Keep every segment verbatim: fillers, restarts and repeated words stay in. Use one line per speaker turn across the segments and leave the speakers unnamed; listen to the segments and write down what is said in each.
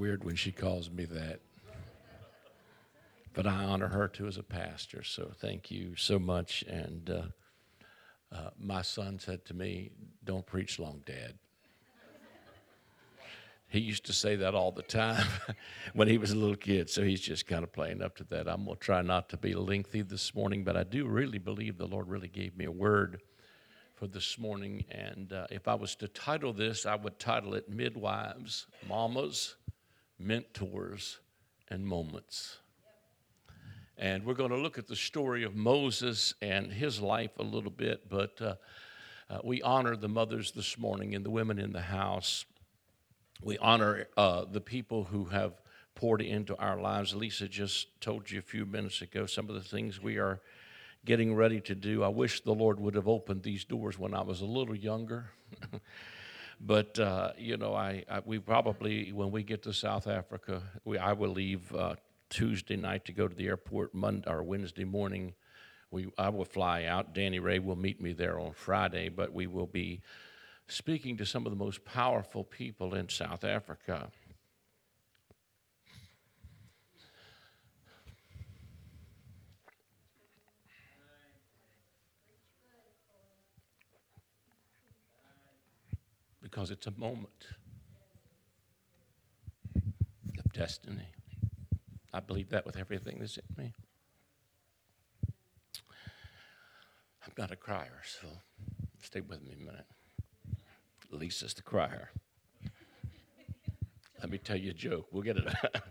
weird when she calls me that. But I honor her too as a pastor, so thank you so much. And uh, uh, my son said to me, "Don't preach long, Dad." He used to say that all the time when he was a little kid, so he's just kind of playing up to that. I'm going to try not to be lengthy this morning, but I do really believe the Lord really gave me a word for this morning. And uh, if I was to title this, I would title it Midwives, Mamas, Mentors, and Moments. And we're going to look at the story of Moses and his life a little bit, but uh, uh, we honor the mothers this morning and the women in the house. We honor uh, the people who have poured into our lives. Lisa just told you a few minutes ago some of the things we are getting ready to do. I wish the Lord would have opened these doors when I was a little younger. But, uh, you know, I, I we probably, when we get to South Africa, we, I will leave uh, Tuesday night to go to the airport Monday or Wednesday morning. We I will fly out. Danny Ray will meet me there on Friday, but we will be speaking to some of the most powerful people in South Africa. Because it's a moment of destiny. I believe that with everything that's in me. I'm not a crier, so stay with me a minute. Lisa's the crier. Let me tell you a joke. We'll get it out.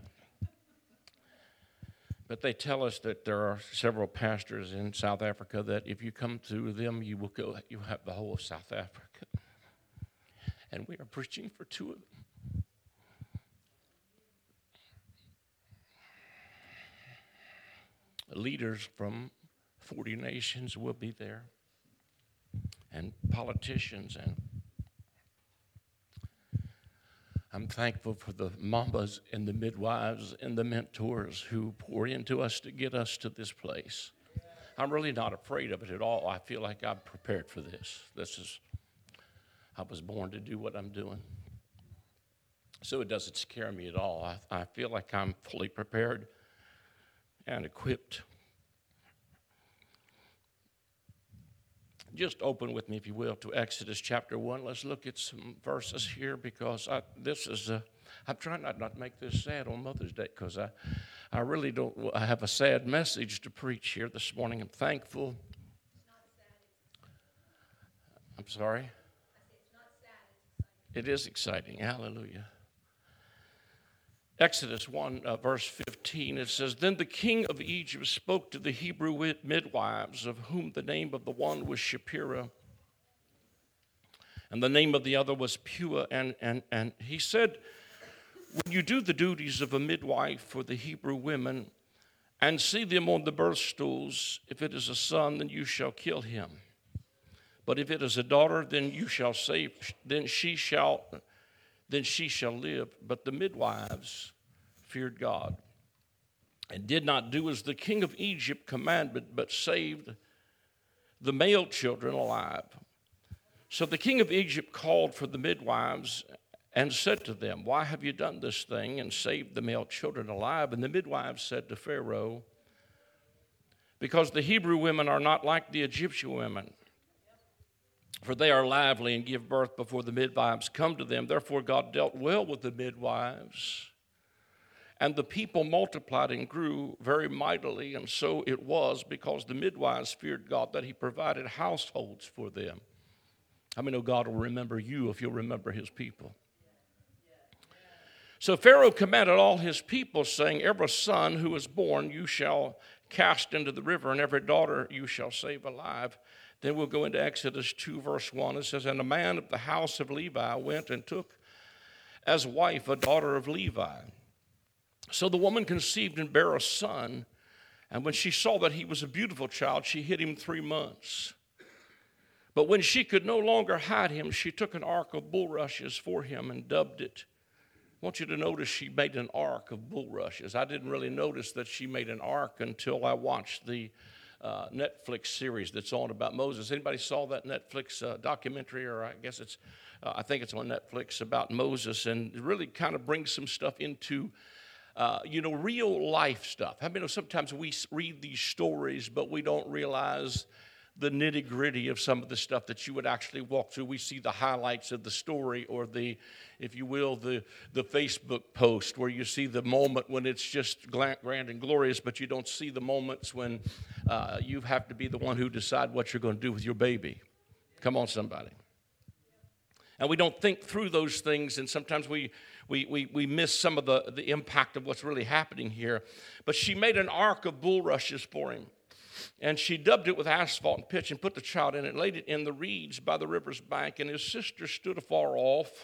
But they tell us that there are several pastors in South Africa that if you come to them, you will go. You have the whole of South Africa. And we are preaching for two of them. Leaders from forty nations will be there, and politicians, and I'm thankful for the mamas and the midwives and the mentors who pour into us to get us to this place. I'm really not afraid of it at all. I feel like I'm prepared for this. This is, I was born to do what I'm doing. So it doesn't scare me at all. I, I feel like I'm fully prepared and equipped. Just open with me, if you will, to Exodus chapter one. Let's look at some verses here because I, this is, a, I'm trying not, not to make this sad on Mother's Day because I, I really don't, I have a sad message to preach here this morning. I'm thankful.
It's not sad, it's
I'm sorry?
I say it's not sad, it's
It is exciting. Hallelujah. Exodus one, uh, verse fifteen, it says, "Then the king of Egypt spoke to the Hebrew midwives, of whom the name of the one was Shiphrah, and the name of the other was Puah. And, and, and he said, when you do the duties of a midwife for the Hebrew women, and see them on the birth stools, if it is a son, then you shall kill him. But if it is a daughter, then you shall save, then she shall then she shall live. But the midwives feared God, and did not do as the king of Egypt commanded, but saved the male children alive. So the king of Egypt called for the midwives and said to them, why have you done this thing and saved the male children alive? And the midwives said to Pharaoh, because the Hebrew women are not like the Egyptian women, for they are lively and give birth before the midwives come to them. Therefore God dealt well with the midwives, and the people multiplied and grew very mightily. And so it was, because the midwives feared God, that he provided households for them. How many know God will remember you if you'll remember his people? So Pharaoh commanded all his people, saying, every son who is born you shall cast into the river, and every daughter you shall save alive. Then we'll go into Exodus two, verse one. It says, and a man of the house of Levi went and took as wife a daughter of Levi. So the woman conceived and bare a son, and when she saw that he was a beautiful child, she hid him three months. But when she could no longer hide him, she took an ark of bulrushes for him and dubbed it. I want you to notice she made an ark of bulrushes. I didn't really notice that she made an ark until I watched the uh, Netflix series that's on about Moses. Anybody saw that Netflix uh, documentary, or I guess it's, uh, I think it's on Netflix, about Moses, and it really kind of brings some stuff into, uh, you know, real life stuff. I mean, sometimes we read these stories, but we don't realize the nitty-gritty of some of the stuff that you would actually walk through. We see the highlights of the story, or the, if you will, the, the Facebook post where you see the moment when it's just grand and glorious, but you don't see the moments when uh, you have to be the one who decide what you're going to do with your baby. Come on, somebody. And we don't think through those things, and sometimes we we we, we miss some of the, the impact of what's really happening here. But she made an ark of bulrushes for him. And she dubbed it with asphalt and pitch and put the child in it, laid it in the reeds by the river's bank. And his sister stood afar off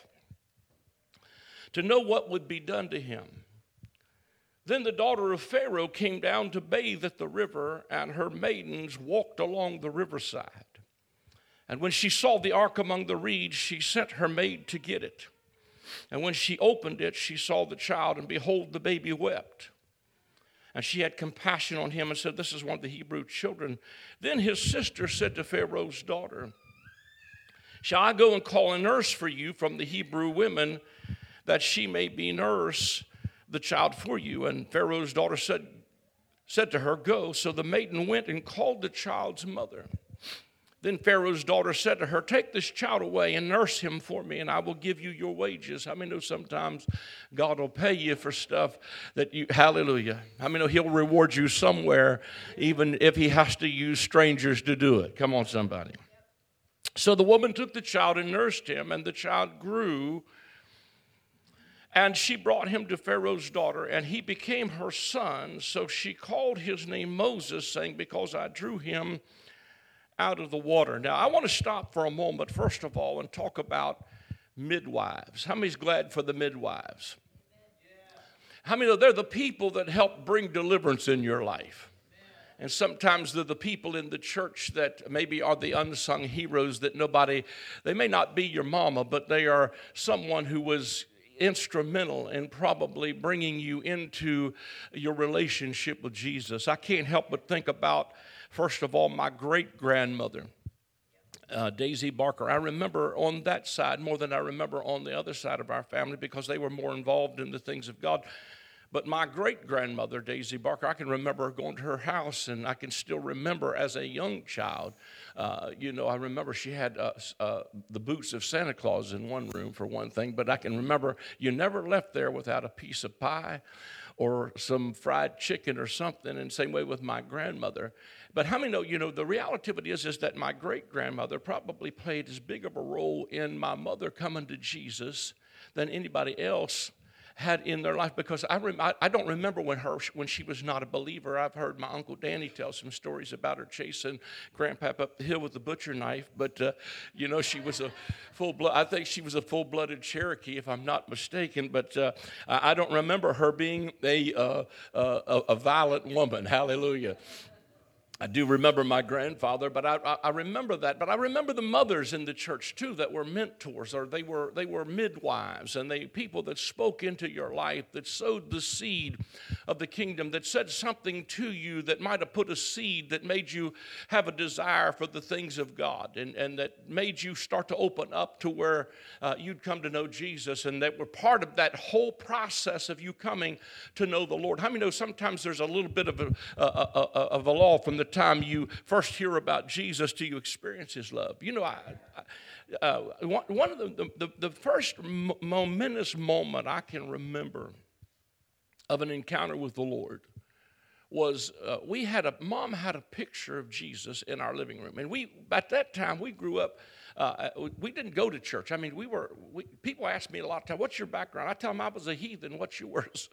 to know what would be done to him. Then the daughter of Pharaoh came down to bathe at the river, and her maidens walked along the riverside. And when she saw the ark among the reeds, she sent her maid to get it. And when she opened it, she saw the child, and behold, the baby wept. And she had compassion on him and said, "This is one of the Hebrew children." Then his sister said to Pharaoh's daughter, "Shall I go and call a nurse for you from the Hebrew women, that she may be nurse the child for you?" And Pharaoh's daughter said, said to her, "Go." So the maiden went and called the child's mother. Then Pharaoh's daughter said to her, "Take this child away and nurse him for me, and I will give you your wages." I mean, know sometimes God will pay you for stuff that you, hallelujah. I mean, he'll reward you somewhere, even if he has to use strangers to do it. Come on, somebody. So the woman took the child and nursed him, and the child grew. And she brought him to Pharaoh's daughter, and he became her son. So she called his name Moses, saying, "Because I drew him out of the water." Now, I want to stop for a moment, first of all, and talk about midwives. How many's glad for the midwives? How many know they're the people that help bring deliverance in your life? And sometimes they're the people in the church that maybe are the unsung heroes that nobody, they may not be your mama, but they are someone who was instrumental in probably bringing you into your relationship with Jesus. I can't help but think about, first of all, my great-grandmother, uh, Daisy Barker. I remember on that side more than I remember on the other side of our family, because they were more involved in the things of God. But my great-grandmother, Daisy Barker, I can remember going to her house, and I can still remember as a young child, uh, you know, I remember she had uh, uh, the boots of Santa Claus in one room, for one thing, but I can remember you never left there without a piece of pie or some fried chicken or something, and same way with my grandmother. But how many know, you know, the reality of it is, is that my great-grandmother probably played as big of a role in my mother coming to Jesus than anybody else had in their life, because I, rem- I, I don't remember when her when she was not a believer. I've heard my Uncle Danny tell some stories about her chasing Grandpap up the hill with a butcher knife, but uh, you know, she was a full blood. I think she was a full-blooded Cherokee, if I'm not mistaken. But uh, I don't remember her being a uh, uh, a violent woman. Hallelujah. I do remember my grandfather, but I, I, I remember that. But I remember the mothers in the church too that were mentors, or they were they were midwives, and they people that spoke into your life, that sowed the seed of the kingdom, that said something to you that might have put a seed that made you have a desire for the things of God, and, and that made you start to open up to where uh, you'd come to know Jesus, and that were part of that whole process of you coming to know the Lord. How many know sometimes there's a little bit of a, a, a, a of a law from the time you first hear about Jesus till you experience his love? You know, I, I, uh, one of the, the, the first momentous moment I can remember of an encounter with the Lord was uh, we had a, Mom had a picture of Jesus in our living room. And we, at that time, we grew up, uh, we didn't go to church. I mean, we were, we, people ask me a lot of times, "What's your background?" I tell them I was a heathen. What's yours?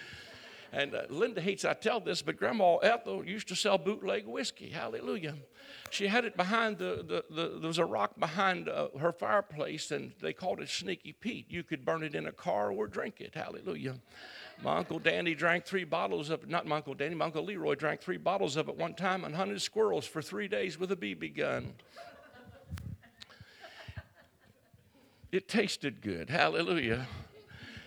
And uh, Linda hates I tell this, but Grandma Ethel used to sell bootleg whiskey. Hallelujah. She had it behind the, the, the there was a rock behind uh, her fireplace, and they called it Sneaky Pete. You could burn it in a car or drink it. Hallelujah. My Uncle Danny drank three bottles of it. Not my Uncle Danny, my Uncle Leroy drank three bottles of it one time and hunted squirrels for three days with a B B gun. It tasted good. Hallelujah.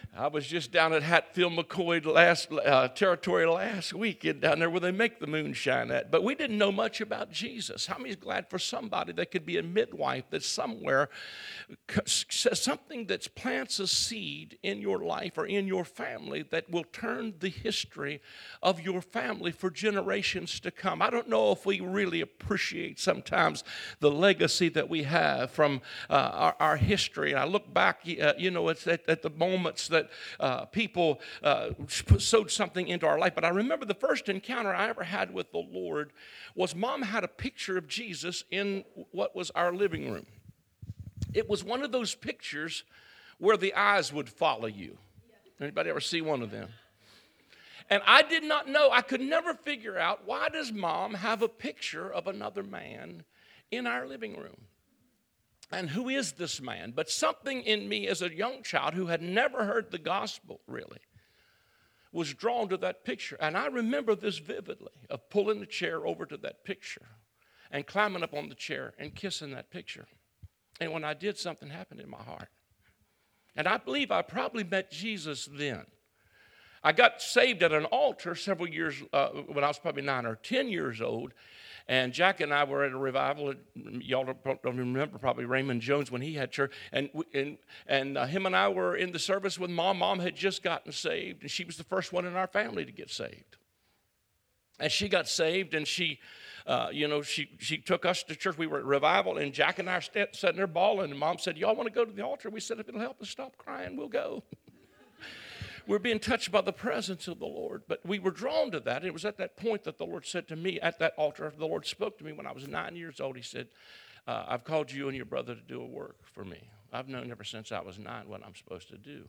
I was just down at Hatfield McCoy last uh, territory last week, and down there where they make the moonshine at. But we didn't know much about Jesus. How many's glad for somebody that could be a midwife that somewhere says something that plants a seed in your life or in your family that will turn the history of your family for generations to come? I don't know if we really appreciate sometimes the legacy that we have from uh, our, our history. And I look back, uh, you know, it's at, at the moments that uh, people uh, sowed something into our life. But I remember the first encounter I ever had with the Lord was Mom had a picture of Jesus in what was our living room. It was one of those pictures where the eyes would follow you. Anybody ever see one of them? And I did not know, I could never figure out, why does Mom have a picture of another man in our living room? And who is this man? But something in me as a young child who had never heard the gospel really was drawn to that picture. And I remember this vividly, of pulling the chair over to that picture and climbing up on the chair and kissing that picture. And when I did, something happened in my heart. And I believe I probably met Jesus then. I got saved at an altar several years, uh, when I was probably nine or ten years old. And Jack and I were at a revival. Y'all don't remember probably Raymond Jones when he had church. And and, and uh, him and I were in the service with Mom. Mom had just gotten saved, and she was the first one in our family to get saved. And she got saved, and she, uh, you know, she she took us to church. We were at revival, and Jack and I were sitting there bawling. And Mom said, "Y'all want to go to the altar?" We said, "If it'll help us stop crying, we'll go." We're being touched by the presence of the Lord. But we were drawn to that. It was at that point that the Lord said to me, at that altar, the Lord spoke to me when I was nine years old. He said, uh, I've called you and your brother to do a work for me. I've known ever since I was nine what I'm supposed to do.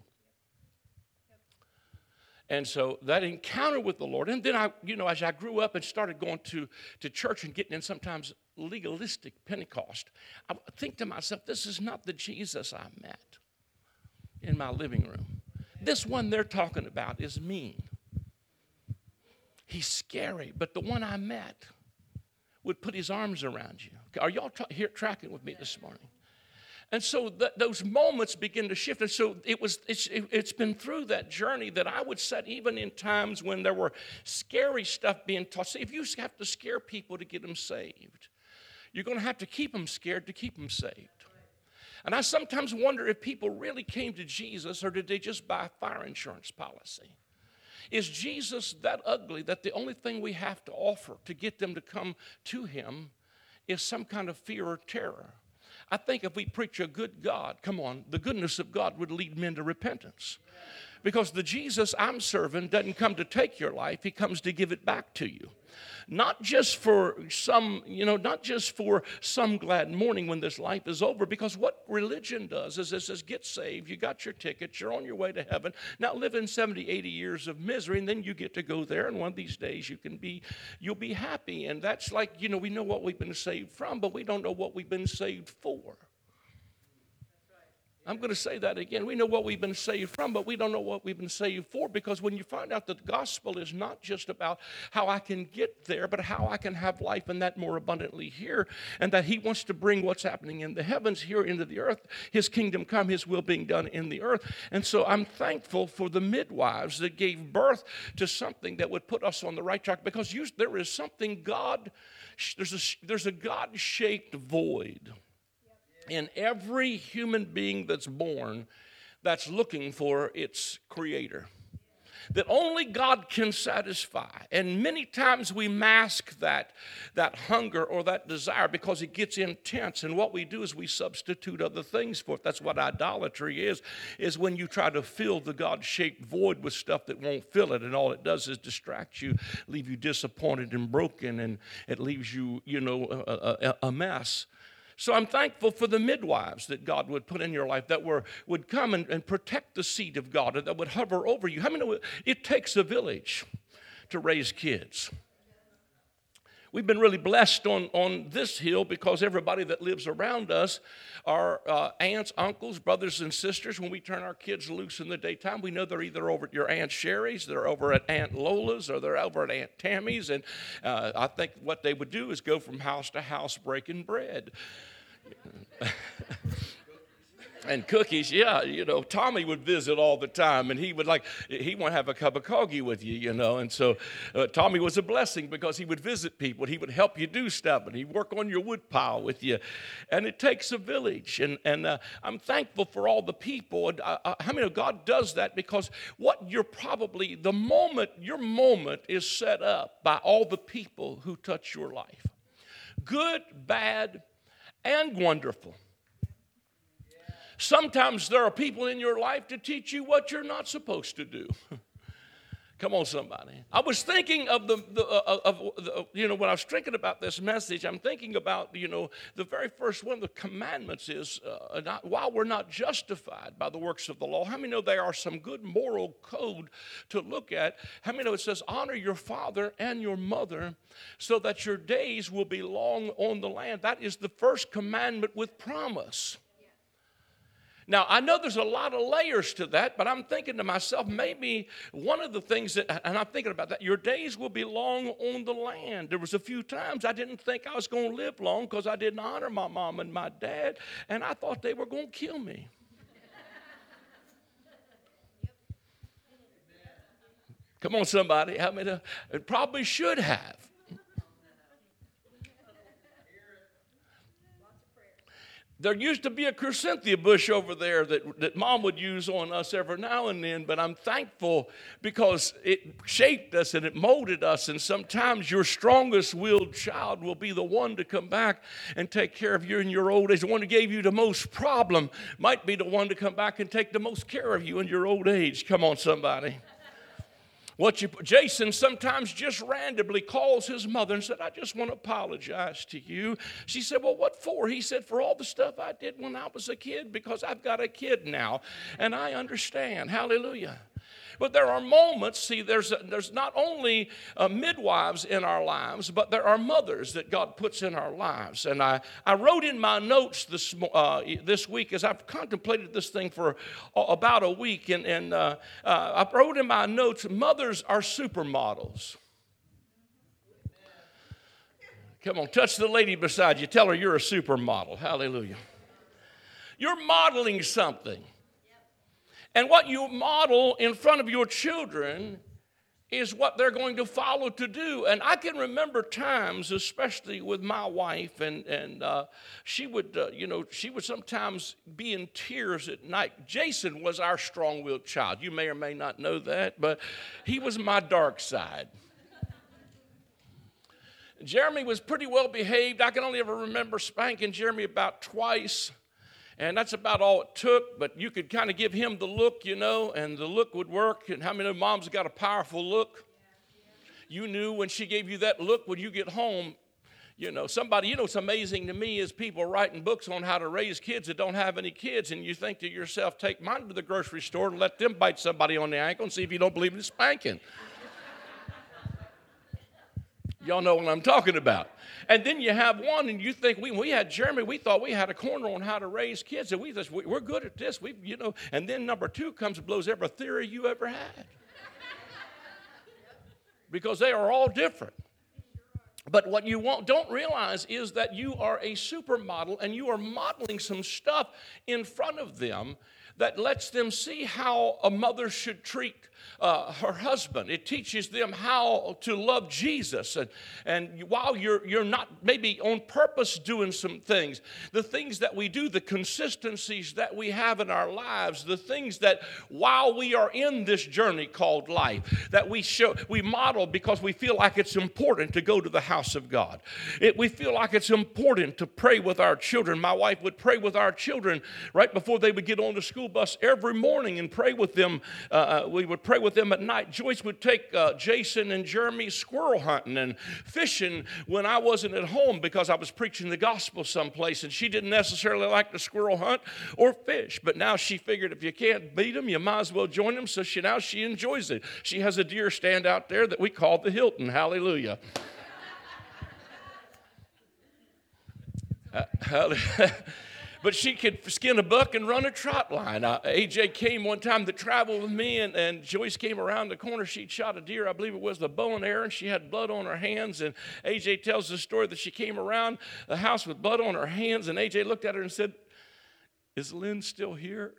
And so that encounter with the Lord, and then I, you know, as I grew up and started going to, to church and getting in sometimes legalistic Pentecost, I think to myself, this is not the Jesus I met in my living room. This one they're talking about is mean. He's scary, but the one I met would put his arms around you. Are y'all tra- here tracking with me this morning? And so th- those moments begin to shift. And so it was, it's, it, it's been through that journey that I would say, even in times when there were scary stuff being taught. See, if you have to scare people to get them saved, you're going to have to keep them scared to keep them saved. And I sometimes wonder if people really came to Jesus, or did they just buy a fire insurance policy? Is Jesus that ugly that the only thing we have to offer to get them to come to him is some kind of fear or terror? I think if we preach a good God, come on, the goodness of God would lead men to repentance. Because the Jesus I'm serving doesn't come to take your life, he comes to give it back to you. Not just for some, you know, not just for some glad morning when this life is over, because what religion does is it says, get saved, you got your tickets, you're on your way to heaven, now live in seventy, eighty years of misery, and then you get to go there, and one of these days you can be, you'll be happy. And that's like, you know, we know what we've been saved from, but we don't know what we've been saved for. I'm going to say that again. We know what we've been saved from, but we don't know what we've been saved for, because when you find out that the gospel is not just about how I can get there, but how I can have life and that more abundantly here, and that he wants to bring what's happening in the heavens here into the earth, his kingdom come, his will being done in the earth. And so I'm thankful for the midwives that gave birth to something that would put us on the right track, because you, there is something God, there's a, there's a God-shaped void in every human being that's born that's looking for its creator, that only God can satisfy. And many times we mask that, that hunger or that desire because it gets intense. And what we do is we substitute other things for it. That's what idolatry is, is when you try to fill the God-shaped void with stuff that won't fill it. And all it does is distract you, leave you disappointed and broken, and it leaves you, you know, a, a, a mess. So I'm thankful for the midwives that God would put in your life that were would come and, and protect the seed of God, and that would hover over you. How many know it, it takes a village to raise kids? We've been really blessed on, on this hill because everybody that lives around us are uh, aunts, uncles, brothers, and sisters. When we turn our kids loose in the daytime, we know they're either over at your Aunt Sherry's, they're over at Aunt Lola's, or they're over at Aunt Tammy's. And uh, I think what they would do is go from house to house breaking bread. And cookies, yeah, you know, Tommy would visit all the time, and he would like, he want to have a cup of coffee with you, you know, and so uh, Tommy was a blessing because he would visit people, he would help you do stuff, and he'd work on your wood pile with you, and it takes a village, and, and uh, I'm thankful for all the people, and uh, uh, how many of God does that? Because what you're probably, the moment, your moment is set up by all the people who touch your life, good, bad, and wonderful. Sometimes there are people in your life to teach you what you're not supposed to do. Come on, somebody. I was thinking of the, the uh, of the, you know, when I was thinking about this message, I'm thinking about, you know, the very first one of the commandments is, uh, not, while we're not justified by the works of the law, how many know there are some good moral code to look at? How many know it says, honor your father and your mother so that your days will be long on the land? That is the first commandment with promise. Now, I know there's a lot of layers to that, but I'm thinking to myself, maybe one of the things that, and I'm thinking about that, your days will be long on the land. There was a few times I didn't think I was going to live long because I didn't honor my mom and my dad, and I thought they were going to kill me. Come on, somebody. I mean, uh, it probably should have. There used to be a chrysanthemum bush over there that, that Mom would use on us every now and then, but I'm thankful because it shaped us and it molded us, and sometimes your strongest-willed child will be the one to come back and take care of you in your old age. The one who gave you the most problem might be the one to come back and take the most care of you in your old age. Come on, somebody. What you, Jason sometimes just randomly calls his mother and said, I just want to apologize to you. She said, well, what for? He said, for all the stuff I did when I was a kid, because I've got a kid now, and I understand. Hallelujah. But there are moments, see, there's, a, there's not only uh, midwives in our lives, but there are mothers that God puts in our lives. And I, I wrote in my notes this uh, this week as I've contemplated this thing for uh, about a week, and, and uh, uh, I wrote in my notes, mothers are supermodels. Come on, touch the lady beside you. Tell her you're a supermodel. Hallelujah. You're modeling something. And what you model in front of your children is what they're going to follow to do. And I can remember times, especially with my wife, and, and uh, she would, uh, you know, she would sometimes be in tears at night. Jason was our strong-willed child. You may or may not know that, but he was my dark side. Jeremy was pretty well behaved. I can only ever remember spanking Jeremy about twice. And that's about all it took, but you could kind of give him the look, you know, and the look would work. And how many of moms got a powerful look? You knew when she gave you that look when you get home, you know, somebody, you know, what's amazing to me is people writing books on how to raise kids that don't have any kids, and you think to yourself, take mine to the grocery store and let them bite somebody on the ankle and see if you don't believe in spanking. Y'all know what I'm talking about. And then you have one, and you think, we we had Jeremy, we thought we had a corner on how to raise kids, and we just, we, we're good at this, we, you know. And then number two comes and blows every theory you ever had. Because they are all different. But what you won't, don't realize is that you are a supermodel, and you are modeling some stuff in front of them that lets them see how a mother should treat uh, her husband. It teaches them how to love Jesus. And, and while you're, you're not maybe on purpose doing some things, the things that we do, the consistencies that we have in our lives, the things that while we are in this journey called life, that we show, we model because we feel like it's important to go to the house of God. It, we feel like it's important to pray with our children. My wife would pray with our children right before they would get on the school bus every morning and pray with them. Uh, we would pray with them at night. Joyce would take uh, Jason and Jeremy squirrel hunting and fishing when I wasn't at home because I was preaching the gospel someplace, and she didn't necessarily like to squirrel hunt or fish. But now she figured if you can't beat them, you might as well join them. So she, now she enjoys it. She has a deer stand out there that we call the Hilton. Hallelujah. uh, hallelujah. But she could skin a buck and run a trot line. Uh, A J came one time to travel with me, and, and Joyce came around the corner. She'd shot a deer. I believe it was the bow and arrow, and she had blood on her hands. And A J tells the story that she came around the house with blood on her hands, and A J looked at her and said, is Lynn still here?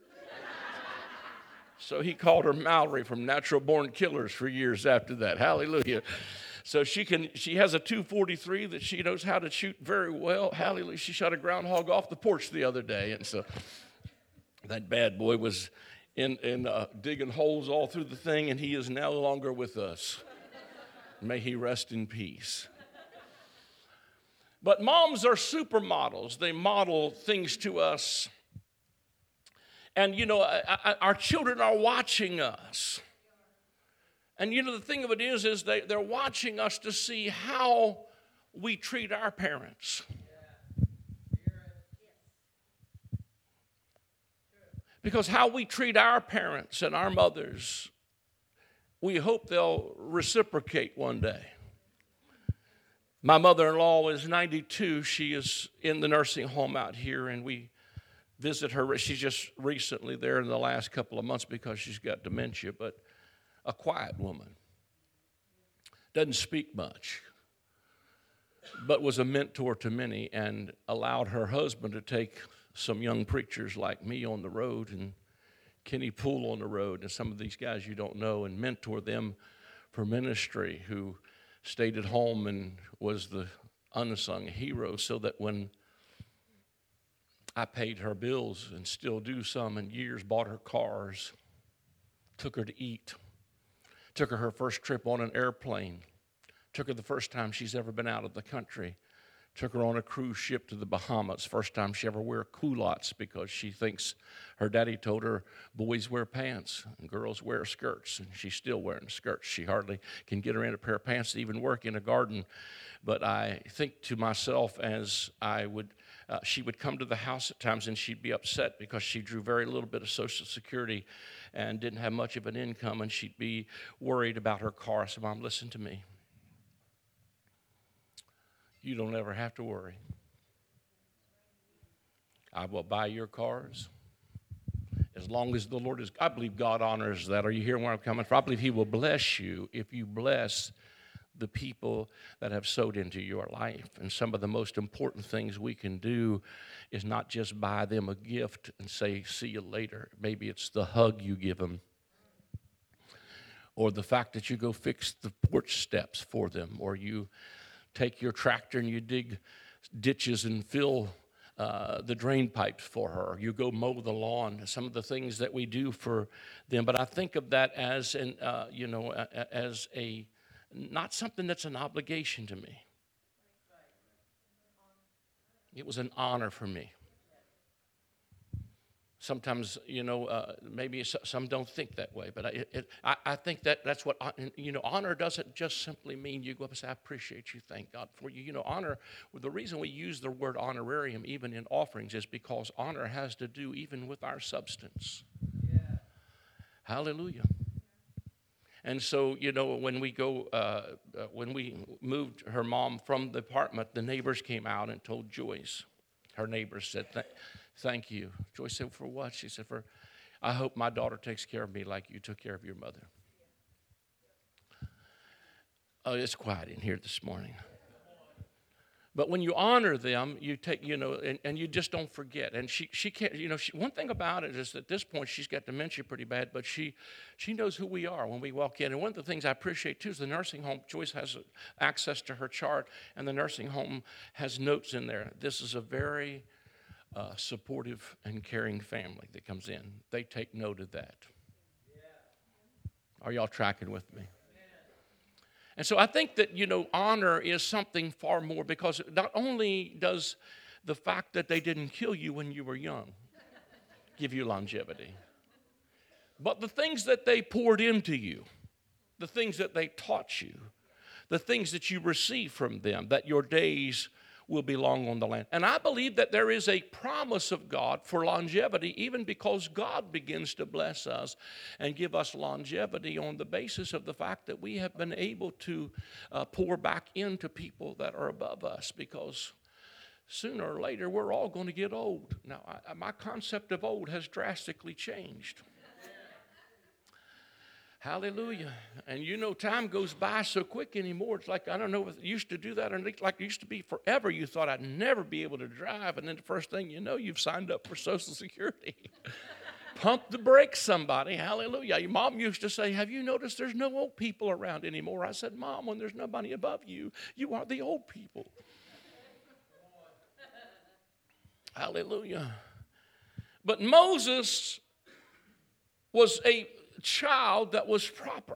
So he called her Mallory from Natural Born Killers for years after that. Hallelujah. So she can. She has a two forty-three that she knows how to shoot very well. Hallelujah. She shot a groundhog off the porch the other day. And so that bad boy was in, in uh, digging holes all through the thing, and he is no longer with us. May he rest in peace. But moms are supermodels. They model things to us. And, you know, I, I, our children are watching us. And, you know, the thing of it is, is they, they're watching us to see how we treat our parents. Because how we treat our parents and our mothers, we hope they'll reciprocate one day. My mother-in-law is ninety-two. She is in the nursing home out here, and we visit her. She's just recently there in the last couple of months because she's got dementia, but a quiet woman. Doesn't speak much, but was a mentor to many and allowed her husband to take some young preachers like me on the road and Kenny Poole on the road and some of these guys you don't know and mentor them for ministry, who stayed at home and was the unsung hero, so that when I paid her bills and still do some in years, bought her cars, took her to eat, took her her first trip on an airplane, took her the first time she's ever been out of the country, took her on a cruise ship to the Bahamas, first time she ever wear culottes because she thinks her daddy told her boys wear pants and girls wear skirts, and she's still wearing skirts. She hardly can get her in a pair of pants to even work in a garden. But I think to myself, as I would Uh, she would come to the house at times and she'd be upset because she drew very little bit of Social Security and didn't have much of an income, and she'd be worried about her car. So, Mom, listen to me. You don't ever have to worry. I will buy your cars as long as the Lord is. I believe God honors that. Are you hearing where I'm coming from? I believe He will bless you if you bless the people that have sowed into your life. And some of the most important things we can do is not just buy them a gift and say, see you later. Maybe it's the hug you give them, or the fact that you go fix the porch steps for them, or you take your tractor and you dig ditches and fill uh, the drain pipes for her. You go mow the lawn. Some of the things that we do for them. But I think of that as an, uh, you know, as a not something that's an obligation to me. It was an honor for me. Sometimes, you know, uh, maybe some don't think that way, but I, it, I, I think that that's what, you know, honor doesn't just simply mean you go up and say, I appreciate you, thank God for you. You know, honor, well, the reason we use the word honorarium even in offerings is because honor has to do even with our substance. Yeah. Hallelujah. And so, you know, when we go, uh, uh, when we moved her mom from the apartment, the neighbors came out and told Joyce. Her neighbors said, thank you. Joyce said, for what? She said, for, I hope my daughter takes care of me like you took care of your mother. Oh, it's quiet in here this morning. But when you honor them, you take, you know, and, and you just don't forget. And she, she can't, you know, she, one thing about it is at this point she's got dementia pretty bad, but she, she knows who we are when we walk in. And one of the things I appreciate too is the nursing home. Joyce has access to her chart, and the nursing home has notes in there. This is a very uh, supportive and caring family that comes in. They take note of that. Are y'all tracking with me? And so I think that, you know, honor is something far more, because not only does the fact that they didn't kill you when you were young give you longevity, but the things that they poured into you, the things that they taught you, the things that you receive from them, that your days will be long on the land. And I believe that there is a promise of God for longevity, even because God begins to bless us and give us longevity on the basis of the fact that we have been able to uh, pour back into people that are above us, because sooner or later we're all going to get old. Now, I, my concept of old has drastically changed. Hallelujah. And you know, time goes by so quick anymore. It's like, I don't know if it used to do that, or like it used to be forever. You thought I'd never be able to drive, and then the first thing you know, you've signed up for Social Security. Pump the brakes, somebody. Hallelujah. Your mom used to say, have you noticed there's no old people around anymore? I said, Mom, when there's nobody above you, you are the old people. Hallelujah. But Moses was a child that was proper.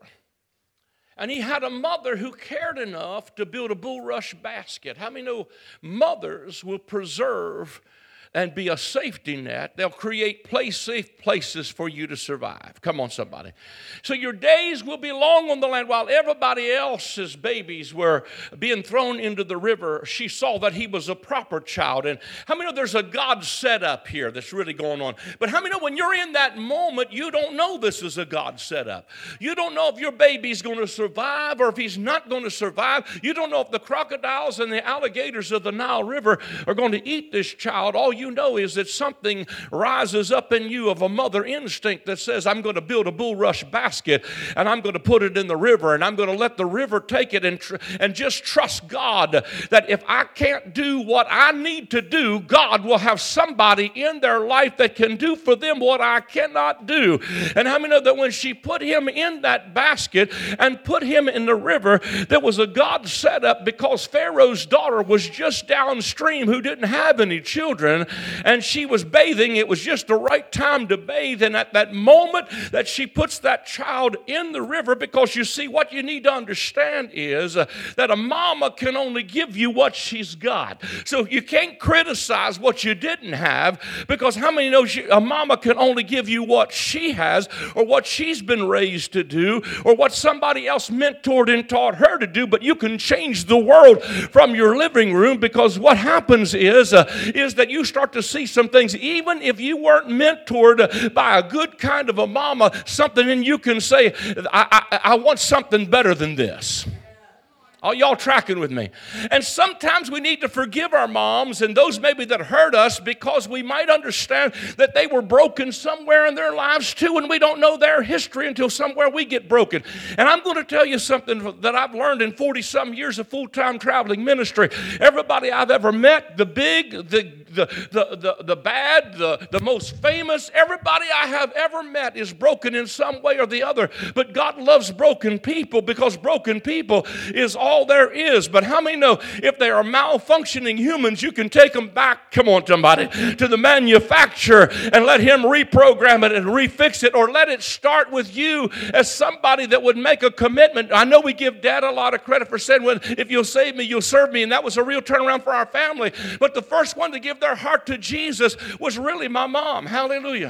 And he had a mother who cared enough to build a bulrush basket. How many know mothers will preserve and be a safety net? They'll create place, safe places for you to survive. Come on, somebody. So your days will be long on the land. While everybody else's babies were being thrown into the river, she saw that he was a proper child. And how many know there's a God setup here that's really going on? But how many know when you're in that moment, you don't know this is a God setup? You don't know if your baby's going to survive or if he's not going to survive. You don't know if the crocodiles and the alligators of the Nile River are going to eat this child. All you know is that something rises up in you of a mother instinct that says, I'm going to build a bulrush basket and I'm going to put it in the river and I'm going to let the river take it and, tr- and just trust God that if I can't do what I need to do, God will have somebody in their life that can do for them what I cannot do. And how many know that when she put him in that basket and put him in the river, there was a God setup because Pharaoh's daughter was just downstream who didn't have any children. And she was bathing. It was just the right time to bathe. And at that moment that she puts that child in the river, because you see, what you need to understand is uh, that a mama can only give you what she's got. So you can't criticize what you didn't have, because how many know she, a mama can only give you what she has or what she's been raised to do or what somebody else mentored and taught her to do. But you can change the world from your living room, because what happens is, uh, is that you start to see some things, even if you weren't mentored by a good kind of a mama, something in you can say, I, I, I want something better than this. Are y'all tracking with me? And sometimes we need to forgive our moms and those maybe that hurt us, because we might understand that they were broken somewhere in their lives too, and we don't know their history until somewhere we get broken. And I'm going to tell you something that I've learned in forty-some years of full-time traveling ministry. Everybody I've ever met, the big, the the the the, the bad, the, the most famous, everybody I have ever met is broken in some way or the other. But God loves broken people, because broken people is all there is. But how many know if they are malfunctioning humans, you can take them back, come on somebody, to the manufacturer and let him reprogram it and refix it, or let it start with you as somebody that would make a commitment. I know we give Dad a lot of credit for saying, well, if you'll save me, you'll serve me, and that was a real turnaround for our family. But the first one to give their heart to Jesus was really my mom. Hallelujah.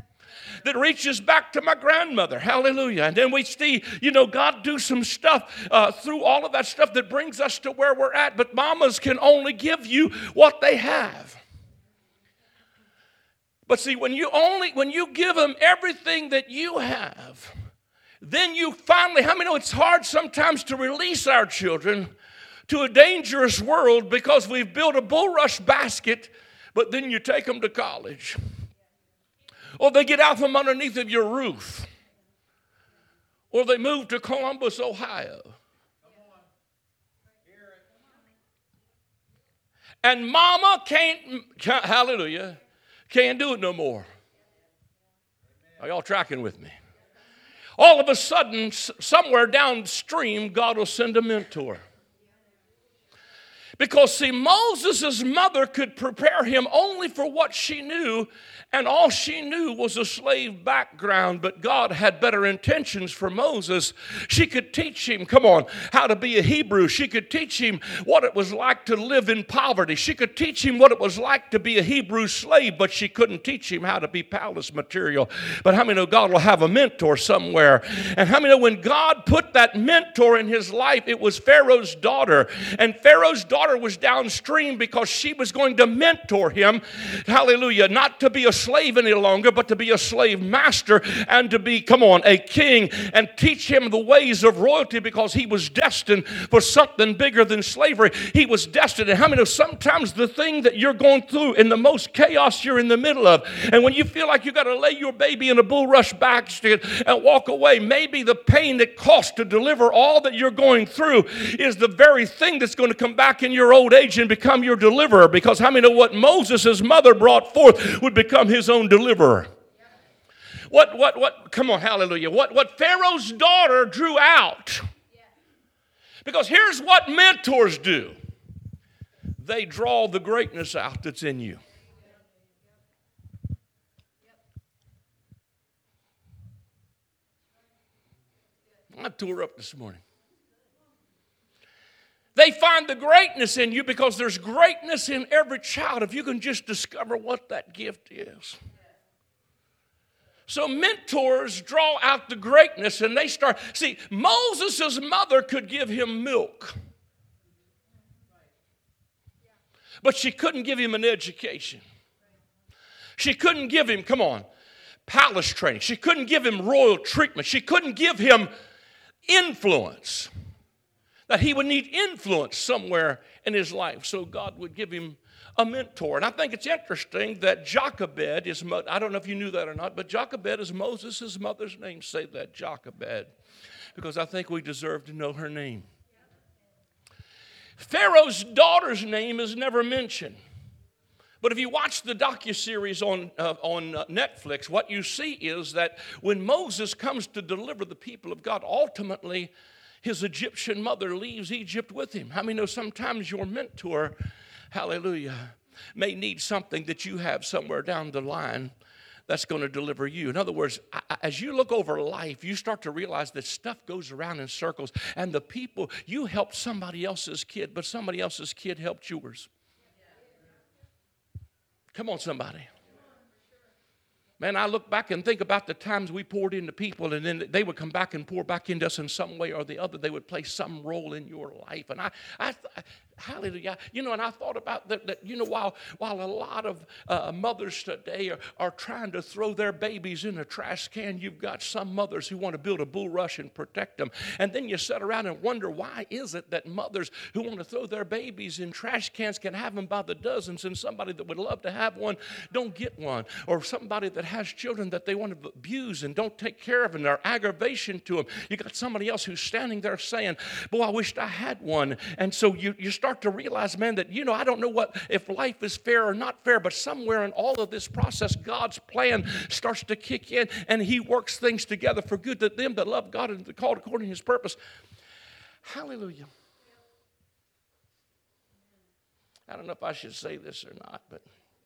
That reaches back to my grandmother. Hallelujah. And then we see, you know, God do some stuff uh, through all of that stuff that brings us to where we're at. But mamas can only give you what they have. But see, when you only, when you give them everything that you have, then you finally, how many know it's hard sometimes to release our children to a dangerous world, because we've built a bulrush basket, but then you take them to college. Or they get out from underneath of your roof. Or they move to Columbus, Ohio. And mama can't, hallelujah, can't do it no more. Are y'all tracking with me? All of a sudden, somewhere downstream, God will send a mentor. Because, see, Moses' mother could prepare him only for what she knew, and all she knew was a slave background. But God had better intentions for Moses. She could teach him, come on, how to be a Hebrew. She could teach him what it was like to live in poverty. She could teach him what it was like to be a Hebrew slave, but she couldn't teach him how to be palace material. But how many know God will have a mentor somewhere? And how many know when God put that mentor in his life, it was Pharaoh's daughter. And Pharaoh's daughter daughter was downstream because she was going to mentor him, hallelujah, not to be a slave any longer, but to be a slave master and to be, come on, a king, and teach him the ways of royalty, because he was destined for something bigger than slavery. He was destined. And how many know sometimes the thing that you're going through in the most chaos you're in the middle of, and when you feel like you got to lay your baby in a bulrush basket and walk away, maybe the pain that costs to deliver all that you're going through is the very thing that's going to come back in your old age and become your deliverer. Because how many know what Moses' mother brought forth would become his own deliverer? What, what, what, come on, hallelujah. What, what Pharaoh's daughter drew out. Because here's what mentors do. They draw the greatness out that's in you. I tore up this morning. They find the greatness in you because there's greatness in every child if you can just discover what that gift is. So mentors draw out the greatness and they start. See, Moses' mother could give him milk, but she couldn't give him an education. She couldn't give him, come on, palace training. She couldn't give him royal treatment. She couldn't give him influence, that he would need influence somewhere in his life. So God would give him a mentor. And I think it's interesting that Jochebed is, I don't know if you knew that or not, but Jochebed is Moses' mother's name. Say that, Jochebed, because I think we deserve to know her name. Pharaoh's daughter's name is never mentioned. But if you watch the docuseries on, uh, on uh, Netflix, what you see is that when Moses comes to deliver the people of God, ultimately his Egyptian mother leaves Egypt with him. How many know sometimes your mentor, hallelujah, may need something that you have somewhere down the line that's going to deliver you? In other words, as you look over life, you start to realize that stuff goes around in circles, and the people, you helped somebody else's kid, but somebody else's kid helped yours. Come on, somebody. Man, I look back and think about the times we poured into people, and then they would come back and pour back into us in some way or the other. They would play some role in your life. And I, I hallelujah. You know, and I thought about that, that you know, while, while a lot of uh, mothers today are, are trying to throw their babies in a trash can, you've got some mothers who want to build a bulrush and protect them. And then you sit around and wonder, why is it that mothers who want to throw their babies in trash cans can have them by the dozens, and somebody that would love to have one don't get one? Or somebody that has children that they want to abuse and don't take care of, and they're aggravation to them. You got somebody else who's standing there saying, boy, I wished I had one. And so you, you start to realize, man, that, you know, I don't know what if life is fair or not fair, but somewhere in all of this process, God's plan starts to kick in, and he works things together for good to them that love God and are called according to his purpose. Hallelujah. I don't know if I should say this or not, but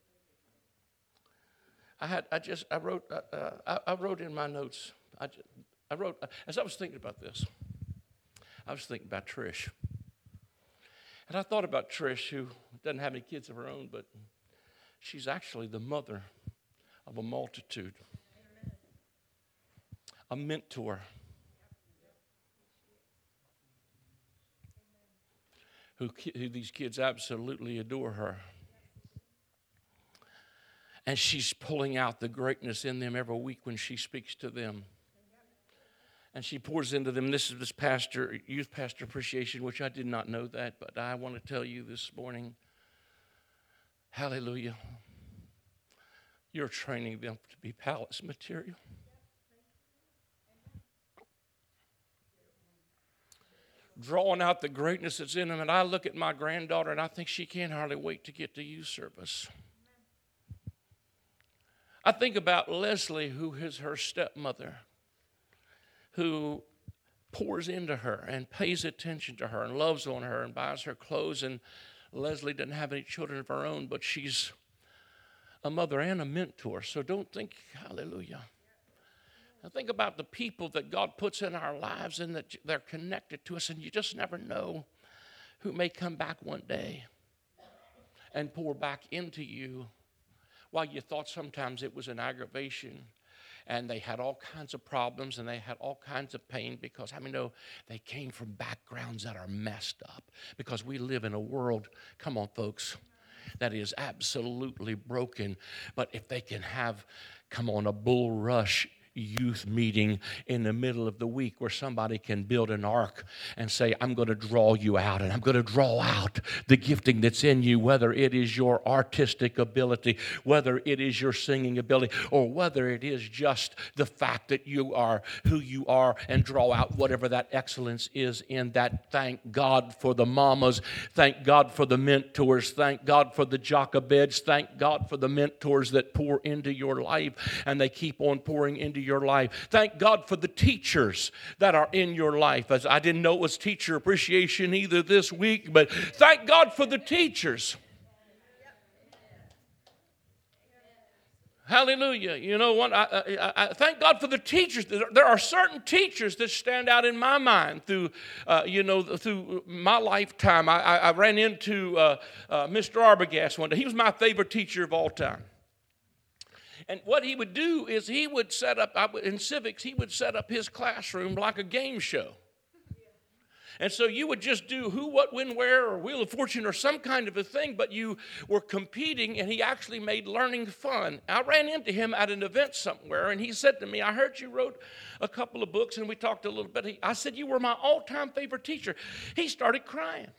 I had, I just, I wrote, uh, I, I wrote in my notes, I, just, I wrote, as I was thinking about this, I was thinking about Trish. And I thought about Trish, who doesn't have any kids of her own, but she's actually the mother of a multitude, a mentor, who, who these kids absolutely adore her. And she's pulling out the greatness in them every week when she speaks to them. And she pours into them. This is this pastor, youth pastor appreciation, which I did not know that, but I want to tell you this morning, hallelujah, you're training them to be palace material. Drawing out the greatness that's in them. And I look at my granddaughter and I think she can't hardly wait to get to youth service. I think about Leslie, who is her stepmother, who pours into her and pays attention to her and loves on her and buys her clothes. And Leslie doesn't have any children of her own, but she's a mother and a mentor. So don't think, hallelujah. I think about the people that God puts in our lives and that they're connected to us, and you just never know who may come back one day and pour back into you while you thought sometimes it was an aggravation. and they had all kinds of problems, and they had all kinds of pain because, how many know, they came from backgrounds that are messed up. Because we live in a world, come on folks, that is absolutely broken. But if they can have, come on, a bull rush youth meeting in the middle of the week where somebody can build an ark and say, I'm going to draw you out, and I'm going to draw out the gifting that's in you, whether it is your artistic ability, whether it is your singing ability, or whether it is just the fact that you are who you are, and draw out whatever that excellence is in that. Thank God for the mamas. Thank God for the mentors. Thank God for the Jochebeds. Thank God for the mentors that pour into your life, and they keep on pouring into your life. Thank God for the teachers that are in your life. As I didn't know it was teacher appreciation either this week, but thank God for the teachers. Hallelujah. You know what? I, I, I thank God for the teachers. There are certain teachers that stand out in my mind through, uh, you know, through my lifetime. I, I, I ran into uh, uh, Mister Arbogast one day. He was my favorite teacher of all time. And what he would do is he would set up, in civics, he would set up his classroom like a game show. And so you would just do who, what, when, where, or Wheel of Fortune, or some kind of a thing, but you were competing, and he actually made learning fun. I ran into him at an event somewhere, and he said to me, I heard you wrote a couple of books, and we talked a little bit. I said, you were my all-time favorite teacher. He started crying.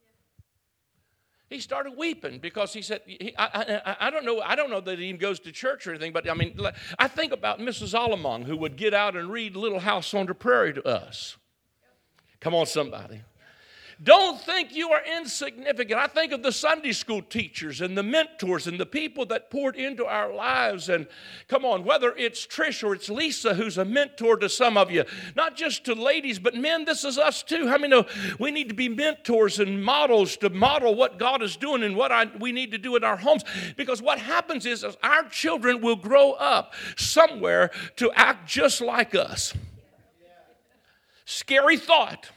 He started weeping because he said, he, I, I, I don't know I don't know that he even goes to church or anything, but I mean, I think about Missus Alamong, who would get out and read Little House on the Prairie to us. Come on, somebody. Don't think you are insignificant. I think of the Sunday school teachers and the mentors and the people that poured into our lives. And come on, whether it's Trish or it's Lisa, who's a mentor to some of you, not just to ladies, but men, this is us too. How many know we need to be mentors and models to model what God is doing and what I, we need to do in our homes? Because what happens is, is our children will grow up somewhere to act just like us. Scary thought.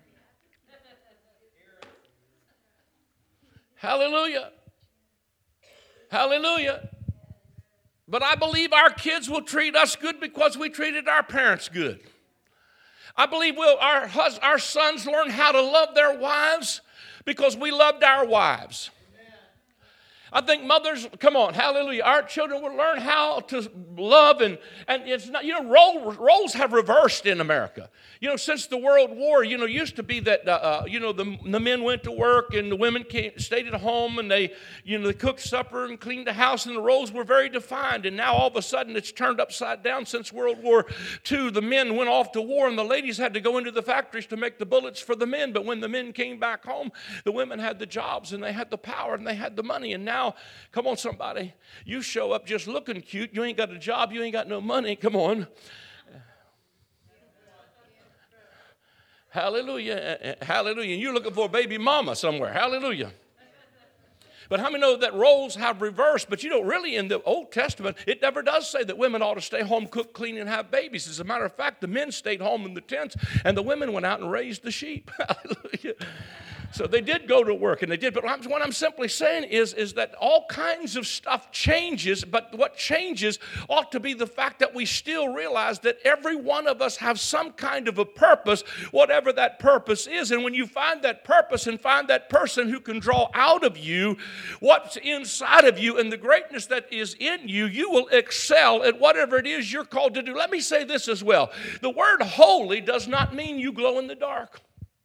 Hallelujah. Hallelujah. But I believe our kids will treat us good because we treated our parents good. I believe we'll, our, hus- our sons learn how to love their wives because we loved our wives. I think mothers, come on, hallelujah, our children will learn how to love, and, and it's not, you know, roles, roles have reversed in America. You know, since the World War, you know, used to be that, uh, uh, you know, the, the men went to work and the women came, stayed at home, and they, you know, they cooked supper and cleaned the house, and the roles were very defined. And now all of a sudden it's turned upside down since World War Two. The men went off to war, and the ladies had to go into the factories to make the bullets for the men. But when the men came back home, the women had the jobs, and they had the power, and they had the money. And now, come on, somebody. You show up just looking cute. You ain't got a job. You ain't got no money. Come on. Hallelujah. Hallelujah. And you're looking for a baby mama somewhere. Hallelujah. But how many know that roles have reversed? But you know, really in the Old Testament, it never does say that women ought to stay home, cook, clean, and have babies. As a matter of fact, the men stayed home in the tents, and the women went out and raised the sheep. Hallelujah. So they did go to work, and they did. But what I'm simply saying is, is that all kinds of stuff changes, but what changes ought to be the fact that we still realize that every one of us have some kind of a purpose, whatever that purpose is. And when you find that purpose and find that person who can draw out of you what's inside of you and the greatness that is in you, you will excel at whatever it is you're called to do. Let me say this as well. The word holy does not mean you glow in the dark.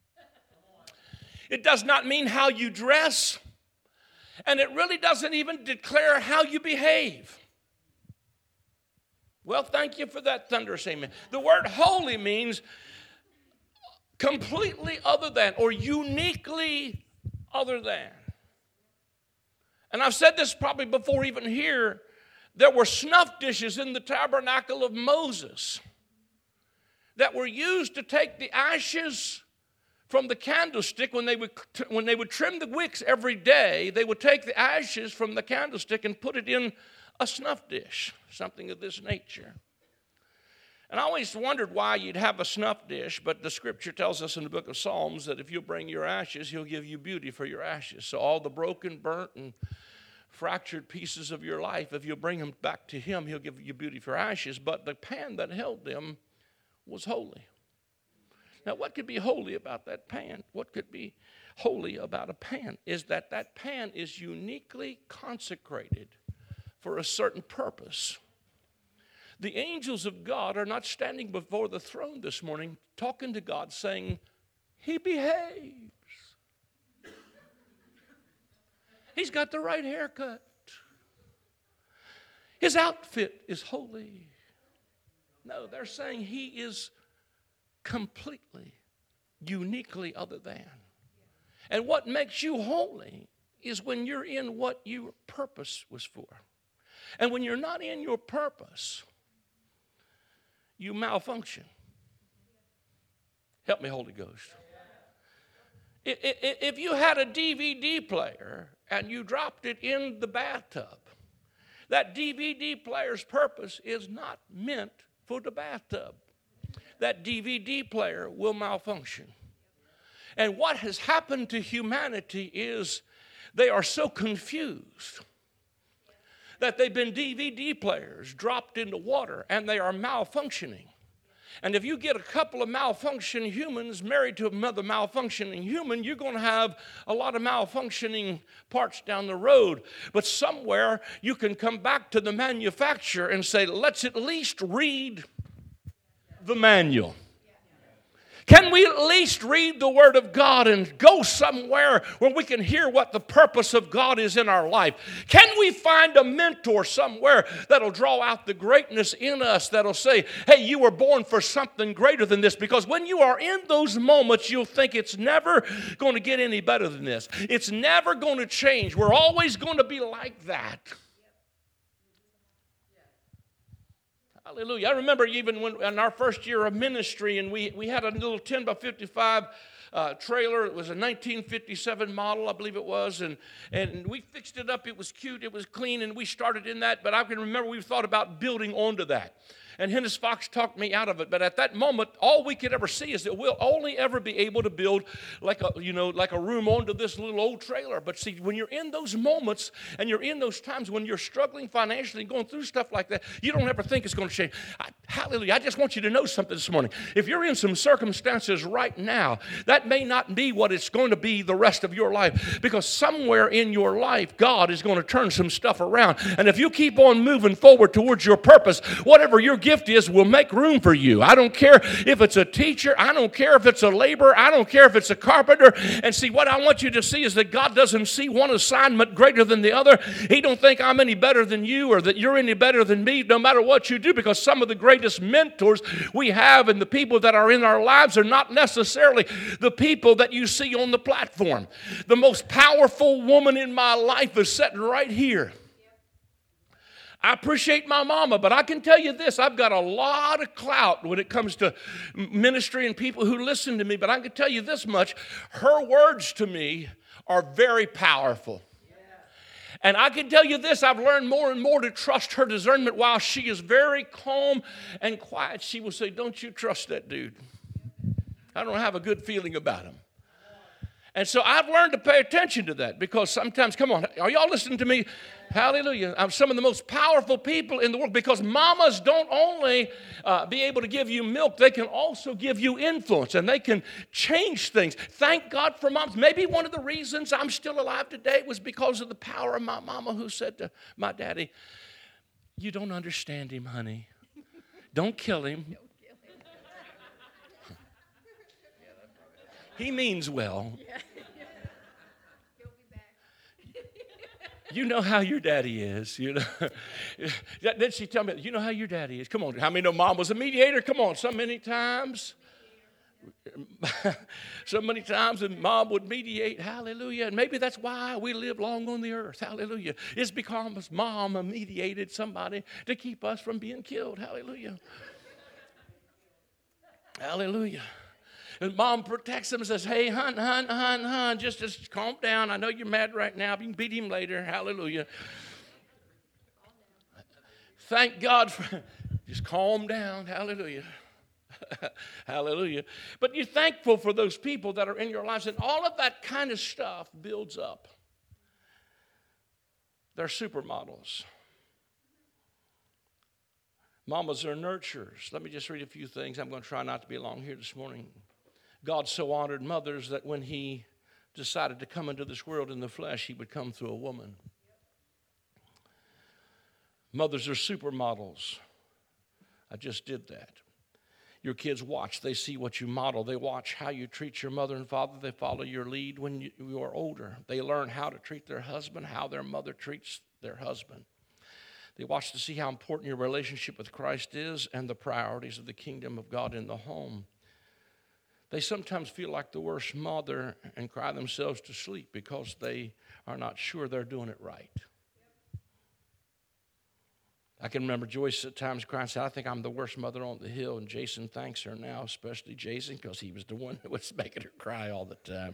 It does not mean how you dress. And it really doesn't even declare how you behave. Well, thank you for that thunderous amen. The word holy means completely other than, or uniquely other than. And I've said this probably before even here. There were snuff dishes in the tabernacle of Moses that were used to take the ashes from the candlestick. When they would when they would trim the wicks every day, they would take the ashes from the candlestick and put it in a snuff dish, something of this nature. And I always wondered why you'd have a snuff dish, but the scripture tells us in the book of Psalms that if you'll bring your ashes, he'll give you beauty for your ashes. So all the broken, burnt, and fractured pieces of your life, if you'll bring them back to him, he'll give you beauty for ashes. But the pan that held them was holy. Now, what could be holy about that pan? What could be holy about a pan is that that pan is uniquely consecrated for a certain purpose. The angels of God are not standing before the throne this morning talking to God saying, he behaves. He's got the right haircut. His outfit is holy. No, they're saying he is completely, uniquely other than. And what makes you holy is when you're in what your purpose was for. And when you're not in your purpose, you malfunction. Help me, Holy Ghost. If you had a D V D player and you dropped it in the bathtub, that D V D player's purpose is not meant for the bathtub. That D V D player will malfunction. And what has happened to humanity is they are so confused that they've been D V D players dropped into water and they are malfunctioning. And if you get a couple of malfunctioning humans married to another malfunctioning human, you're going to have a lot of malfunctioning parts down the road. But somewhere you can come back to the manufacturer and say, let's at least read the manual. Can we at least read the Word of God and go somewhere where we can hear what the purpose of God is in our life? Can we find a mentor somewhere that'll draw out the greatness in us, that'll say, hey, you were born for something greater than this? Because when you are in those moments, you'll think it's never going to get any better than this. It's never going to change. We're always going to be like that. Hallelujah. I remember even when in our first year of ministry, and we, we had a little ten by fifty-five uh, trailer. It was a nineteen fifty-seven model, I believe it was, and, and we fixed it up. It was cute. It was clean, and we started in that. But I can remember we thought about building onto that. And Hennis Fox talked me out of it. But at that moment, all we could ever see is that we'll only ever be able to build like a, you know, like a room onto this little old trailer. But see, when you're in those moments and you're in those times when you're struggling financially and going through stuff like that, you don't ever think it's going to change. I, hallelujah. I just want you to know something this morning. If you're in some circumstances right now, that may not be what it's going to be the rest of your life. Because somewhere in your life, God is going to turn some stuff around. And if you keep on moving forward towards your purpose, whatever you're gift is will make room for you. I don't care if it's a teacher. I don't care if it's a laborer. I don't care if it's a carpenter. And see, what I want you to see is that God doesn't see one assignment greater than the other. He don't think I'm any better than you or that you're any better than me, no matter what you do, because some of the greatest mentors we have and the people that are in our lives are not necessarily the people that you see on the platform. The most powerful woman in my life is sitting right here. I appreciate my mama, but I can tell you this, I've got a lot of clout when it comes to ministry and people who listen to me, but I can tell you this much, her words to me are very powerful. And I can tell you this, I've learned more and more to trust her discernment. While she is very calm and quiet, she will say, don't you trust that dude. I don't have a good feeling about him. And so I've learned to pay attention to that because sometimes, come on, are y'all listening to me? Hallelujah. I'm some of the most powerful people in the world because mamas don't only uh, be able to give you milk, they can also give you influence and they can change things. Thank God for moms. Maybe one of the reasons I'm still alive today was because of the power of my mama who said to my daddy, you don't understand him, honey. Don't kill him. He means well. You know how your daddy is, you know. Then she tell me, you know how your daddy is. Come on, how many know mom was a mediator? Come on, so many times. So many times and mom would mediate, hallelujah. And maybe that's why we live long on the earth, hallelujah. It's because mom mediated somebody to keep us from being killed, hallelujah. Hallelujah. And mom protects him and says, hey, hun, hun, hun, hun, just, just calm down. I know you're mad right now. You can beat him later. Hallelujah. Thank God for, just calm down. Hallelujah. Hallelujah. But you're thankful for those people that are in your lives. And all of that kind of stuff builds up They're supermodels. Mamas are nurturers. Let me just read a few things. I'm going to try not to be long here this morning. God so honored mothers that when he decided to come into this world in the flesh, he would come through a woman. Mothers are supermodels. I just did that. Your kids watch. They see what you model. They watch how you treat your mother and father. They follow your lead when you, you are older. They learn how to treat their husband, how their mother treats their husband. They watch to see how important your relationship with Christ is and the priorities of the kingdom of God in the home. They sometimes feel like the worst mother and cry themselves to sleep because they are not sure they're doing it right. I can remember Joyce at times crying, saying, I think I'm the worst mother on the hill. And Jason thanks her now, especially Jason, because he was the one that was making her cry all the time.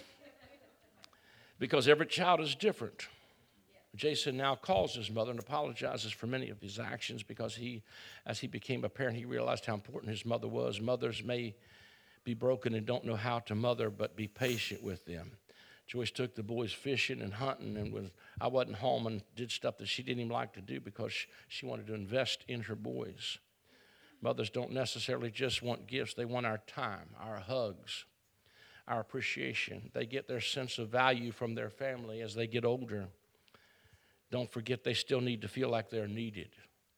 Because every child is different. Jason now calls his mother and apologizes for many of his actions because he, as he became a parent, he realized how important his mother was. Mothers may be broken and don't know how to mother, but be patient with them. Joyce took the boys fishing and hunting, and was, I wasn't home and did stuff that she didn't even like to do because she wanted to invest in her boys. Mothers don't necessarily just want gifts. They want our time, our hugs, our appreciation. They get their sense of value from their family as they get older. Don't forget they still need to feel like they're needed.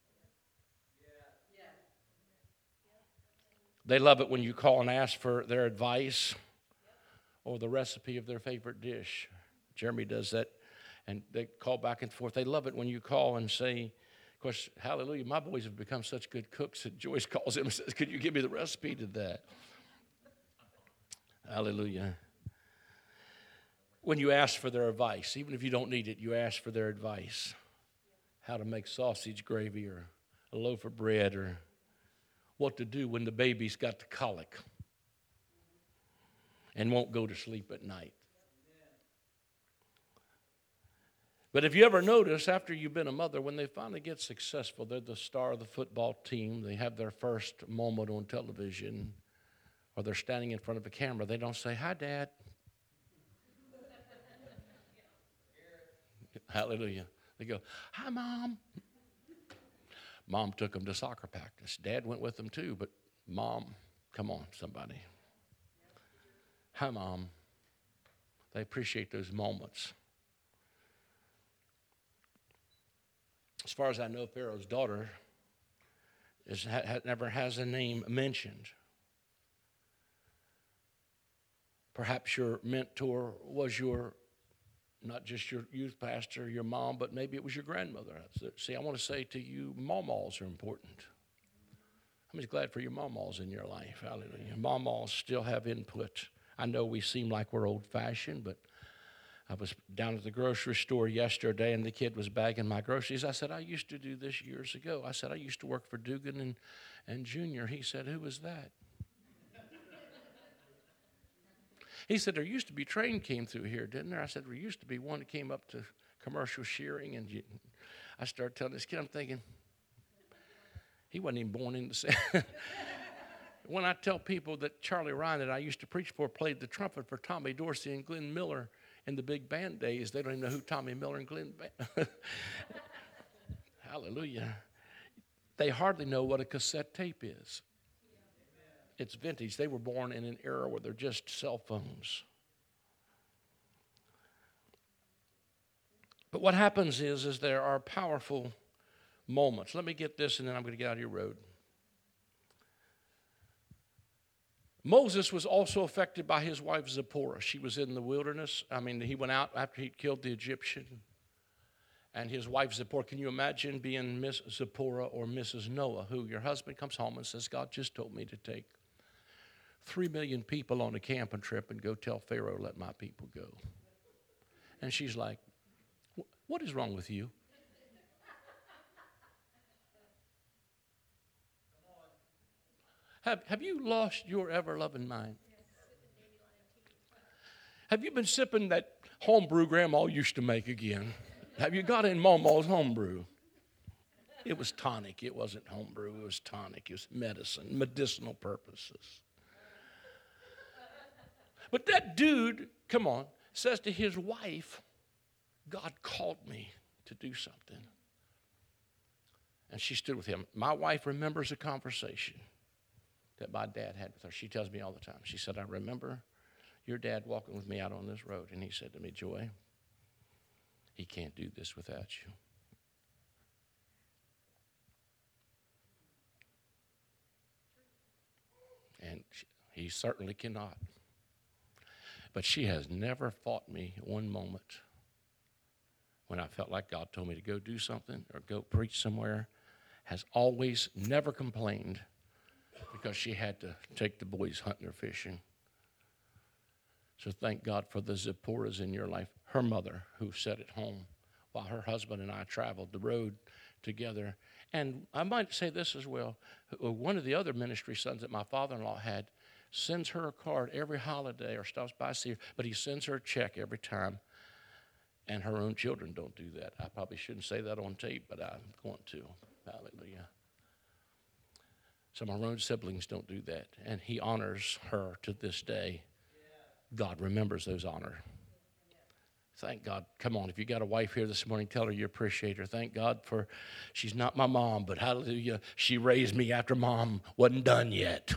They love it when you call and ask for their advice or the recipe of their favorite dish. Jeremy does that, and they call back and forth. They love it when you call and say, of course, hallelujah, my boys have become such good cooks that Joyce calls him and says, could you give me the recipe to that? Hallelujah. When you ask for their advice, even if you don't need it, you ask for their advice. How to make sausage gravy or a loaf of bread, or what to do when the baby's got the colic and won't go to sleep at night. But if you ever notice, after you've been a mother, when they finally get successful, they're the star of the football team, they have their first moment on television, or they're standing in front of a camera, they don't say, hi, Dad. Hallelujah. They go, hi, Mom. Mom took them to soccer practice. Dad went with them too, but Mom, come on, somebody. Hi, Mom. They appreciate those moments. As far as I know, Pharaoh's daughter is, ha, never has a name mentioned. Perhaps your mentor was your, not just your youth pastor, your mom, but maybe it was your grandmother. See, I want to say to you, mamaws are important. I'm just glad for your mamaws in your life. Hallelujah. Mamaws still have input. I know we seem like we're old-fashioned, but I was down at the grocery store yesterday, and the kid was bagging my groceries. I said, I used to do this years ago. I said, I used to work for Dugan and, and Junior. He said, who was that? He said, there used to be a train came through here, didn't there? I said, there used to be one that came up to commercial shearing. And you, I started telling this kid, I'm thinking, he wasn't even born in the same. When I tell people that Charlie Ryan, that I used to preach for, played the trumpet for Tommy Dorsey and Glenn Miller in the big band days, they don't even know who Tommy Miller and Glenn Ba- Hallelujah. They hardly know what a cassette tape is. It's vintage. They were born in an era where they're just cell phones. But what happens is, is there are powerful moments. Let me get this, and then I'm going to get out of your road. Moses was also affected by his wife Zipporah. She was in the wilderness. I mean, he went out after he killed the Egyptian. And his wife Zipporah, can you imagine being Miss Zipporah or Missus Noah, who your husband comes home and says, God just told me to take three million people on a camping trip and go tell Pharaoh, let my people go. And she's like, what is wrong with you? Have, have you lost your ever-loving mind? Have you been sipping that homebrew Grandma used to make again? Have you got in Mama's homebrew? It was tonic. It wasn't homebrew. It was tonic. It was medicine, medicinal purposes. But that dude, come on, says to his wife, God called me to do something. And she stood with him. My wife remembers a conversation that my dad had with her. She tells me all the time. She said, I remember your dad walking with me out on this road, and he said to me, Joy, he can't do this without you. And she, he certainly cannot. But she has never fought me one moment when I felt like God told me to go do something or go preach somewhere. Has always never complained because she had to take the boys hunting or fishing. So thank God for the Zipporahs in your life. Her mother, who sat at home while her husband and I traveled the road together. And I might say this as well. One of the other ministry sons that my father-in-law had sends her a card every holiday or stops by to see her, but he sends her a check every time. And her own children don't do that. I probably shouldn't say that on tape, but I'm going to. Hallelujah. Some of her own siblings don't do that. And he honors her to this day. God remembers those honor. Thank God. Come on, if you got a wife here this morning, tell her you appreciate her. Thank God for, she's not my mom, but hallelujah, she raised me after mom wasn't done yet.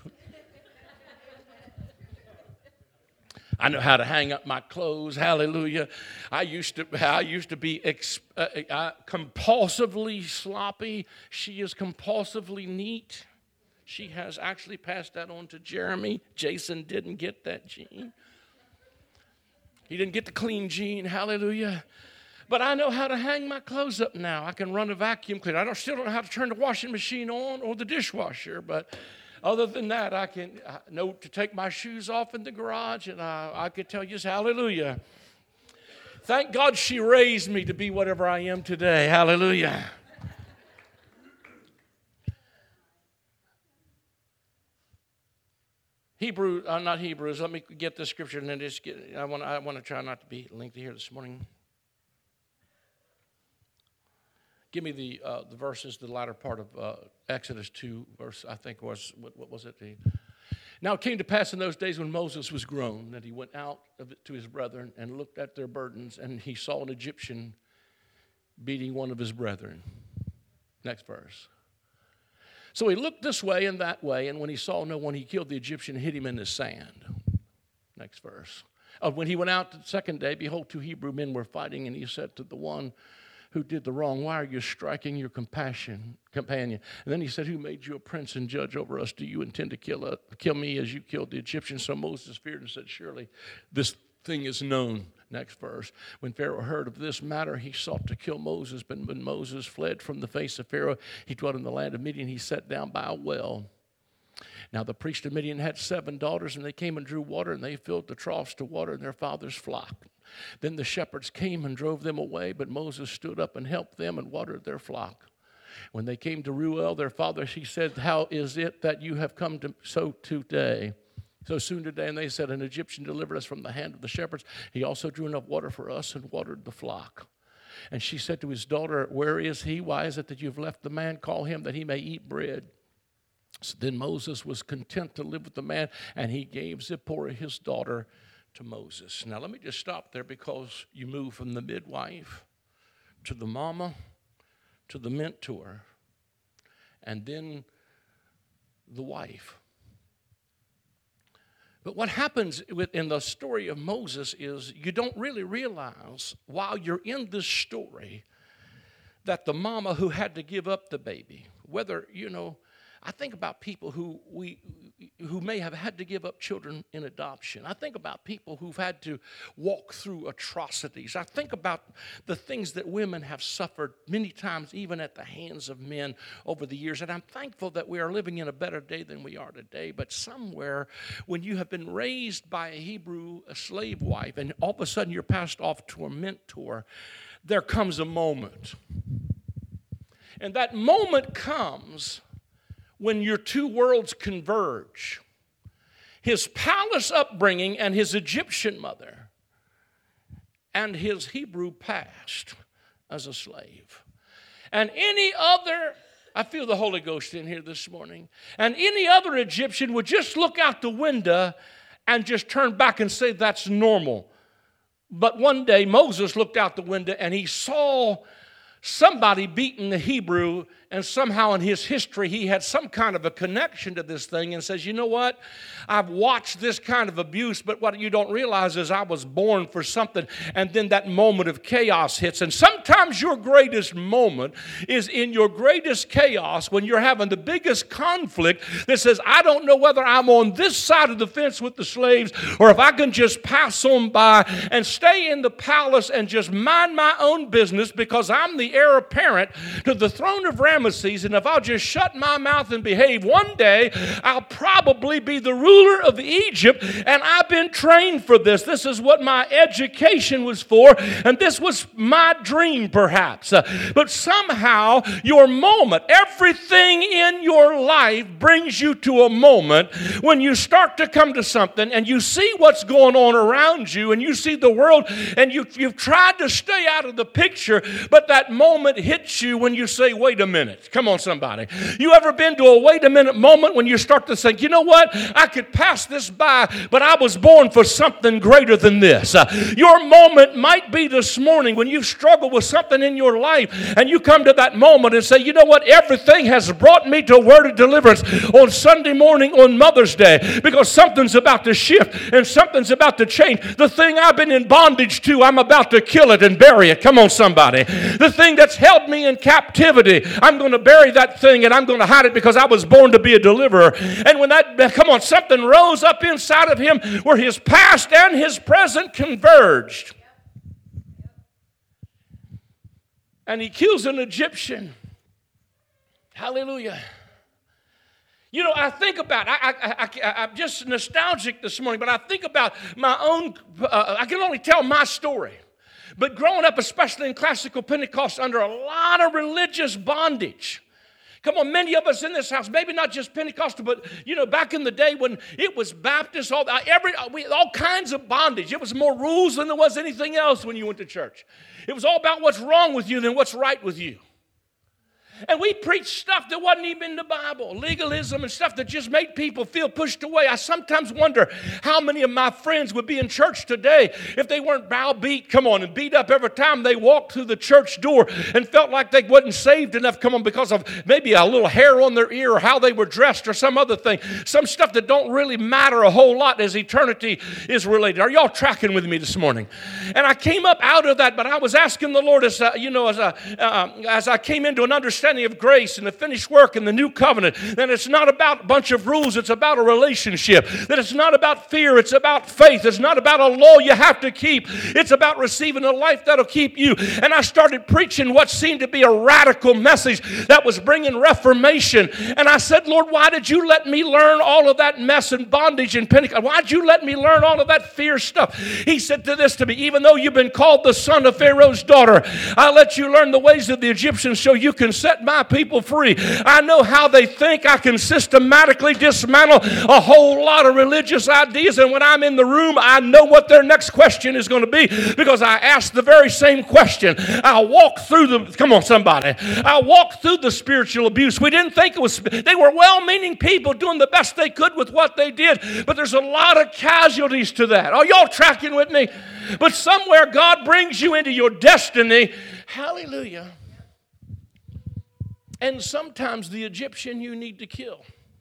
I know how to hang up my clothes. Hallelujah. I used to I used to be ex, uh, uh, compulsively sloppy. She is compulsively neat. She has actually passed that on to Jeremy. Jason didn't get that gene. He didn't get the clean gene. Hallelujah. But I know how to hang my clothes up now. I can run a vacuum cleaner. I don't, still don't know how to turn the washing machine on or the dishwasher, but other than that, I can I know to take my shoes off in the garage, and I, I could tell you, hallelujah. Thank God she raised me to be whatever I am today. Hallelujah. Hebrew, uh, not Hebrews. Let me get the scripture, and then just get. I want. I want to try not to be lengthy here this morning. Give me the uh, the verses, the latter part of uh, Exodus two, verse, I think was, what, what was it? The, now it came to pass in those days when Moses was grown that he went out of it to his brethren and looked at their burdens, and he saw an Egyptian beating one of his brethren. Next verse. So he looked this way and that way, and when he saw no one, he killed the Egyptian and hid him in the sand. Next verse. Uh, when he went out the second day, behold, two Hebrew men were fighting, and he said to the one who did the wrong, why are you striking your compassion, companion? And then he said, who made you a prince and judge over us? Do you intend to kill, uh, kill me as you killed the Egyptians? So Moses feared and said, surely this thing is known. Next verse. When Pharaoh heard of this matter, he sought to kill Moses. But when Moses fled from the face of Pharaoh, he dwelt in the land of Midian. He sat down by a well. Now the priest of Midian had seven daughters, and they came and drew water, and they filled the troughs to water in their father's flock. Then the shepherds came and drove them away, but Moses stood up and helped them and watered their flock. When they came to Reuel, their father, he said, how is it that you have come to so today? So soon today, and they said, an Egyptian delivered us from the hand of the shepherds. He also drew enough water for us and watered the flock. And she said to his daughter, where is he? Why is it that you've left the man? Call him that he may eat bread. So then Moses was content to live with the man, and he gave Zipporah his daughter to Moses. Now let me just stop there, because you move from the midwife to the mama to the mentor and then the wife. But what happens in the story of Moses is you don't really realize while you're in this story that the mama who had to give up the baby, whether, you know, I think about people who we who may have had to give up children in adoption. I think about people who've had to walk through atrocities. I think about the things that women have suffered many times, even at the hands of men over the years. And I'm thankful that we are living in a better day than we are today. But somewhere, when you have been raised by a Hebrew a slave wife, and all of a sudden you're passed off to a mentor, there comes a moment. And that moment comes when your two worlds converge. His palace upbringing and his Egyptian mother, and his Hebrew past as a slave. And any other, I feel the Holy Ghost in here this morning, and any other Egyptian would just look out the window and just turn back and say that's normal. But one day Moses looked out the window and he saw somebody beaten the Hebrew, and somehow in his history he had some kind of a connection to this thing and says, you know what, I've watched this kind of abuse, but what you don't realize is I was born for something. And then that moment of chaos hits. And sometimes your greatest moment is in your greatest chaos, when you're having the biggest conflict that says, I don't know whether I'm on this side of the fence with the slaves or if I can just pass on by and stay in the palace and just mind my own business because I'm the heir apparent to the throne of Ramesses, and if I'll just shut my mouth and behave, one day I'll probably be the ruler of Egypt, and I've been trained for this. This is what my education was for, and this was my dream perhaps. Uh, but somehow your moment, everything in your life brings you to a moment when you start to come to something and you see what's going on around you and you see the world, and you, you've tried to stay out of the picture, but that moment hits you when you say, wait a minute. Come on, somebody. You ever been to a wait a minute moment when you start to think, you know what? I could pass this by, but I was born for something greater than this. Uh, your moment might be this morning when you've struggled with something in your life and you come to that moment and say, you know what? Everything has brought me to a word of deliverance on Sunday morning on Mother's Day, because something's about to shift and something's about to change. The thing I've been in bondage to, I'm about to kill it and bury it. Come on, somebody. The thing that's held me in captivity, I'm going to bury that thing and I'm going to hide it because I was born to be a deliverer. And when that, come on, something rose up inside of him where his past and his present converged. And he kills an Egyptian. Hallelujah. You know, I think about, I, I, I, I'm just nostalgic this morning, but I think about my own, uh, I can only tell my story. But growing up, especially in classical Pentecost, under a lot of religious bondage. Come on, many of us in this house, maybe not just Pentecostal, but, you know, back in the day when it was Baptist, all, every, we, all kinds of bondage. It was more rules than there was anything else when you went to church. It was all about what's wrong with you than what's right with you. And we preached stuff that wasn't even in the Bible, legalism and stuff that just made people feel pushed away. I sometimes wonder how many of my friends would be in church today if they weren't browbeat, come on, and beat up every time they walked through the church door and felt like they wasn't saved enough, come on, because of maybe a little hair on their ear or how they were dressed or some other thing. Some stuff that don't really matter a whole lot as eternity is related. Are y'all tracking with me this morning? And I came up out of that, but I was asking the Lord as, a, you know, as, a, uh, as I came into an understanding of grace and the finished work and the new covenant, that it's not about a bunch of rules, it's about a relationship. That it's not about fear, it's about faith. It's not about a law you have to keep. It's about receiving a life that'll keep you. And I started preaching what seemed to be a radical message that was bringing reformation. And I said, Lord, why did you let me learn all of that mess and bondage in Pentecost? Why did you let me learn all of that fear stuff? He said to this to me, even though you've been called the son of Pharaoh's daughter, I let you learn the ways of the Egyptians so you can set my people free. I know how they think. I can systematically dismantle a whole lot of religious ideas, and when I'm in the room, I know what their next question is going to be because I asked the very same question. I walk through the, come on somebody, I walked through the spiritual abuse. We didn't think it was, they were well-meaning people doing the best they could with what they did, but there's a lot of casualties to that. Are y'all tracking with me? But somewhere God brings you into your destiny. Hallelujah. And sometimes the Egyptian you need to kill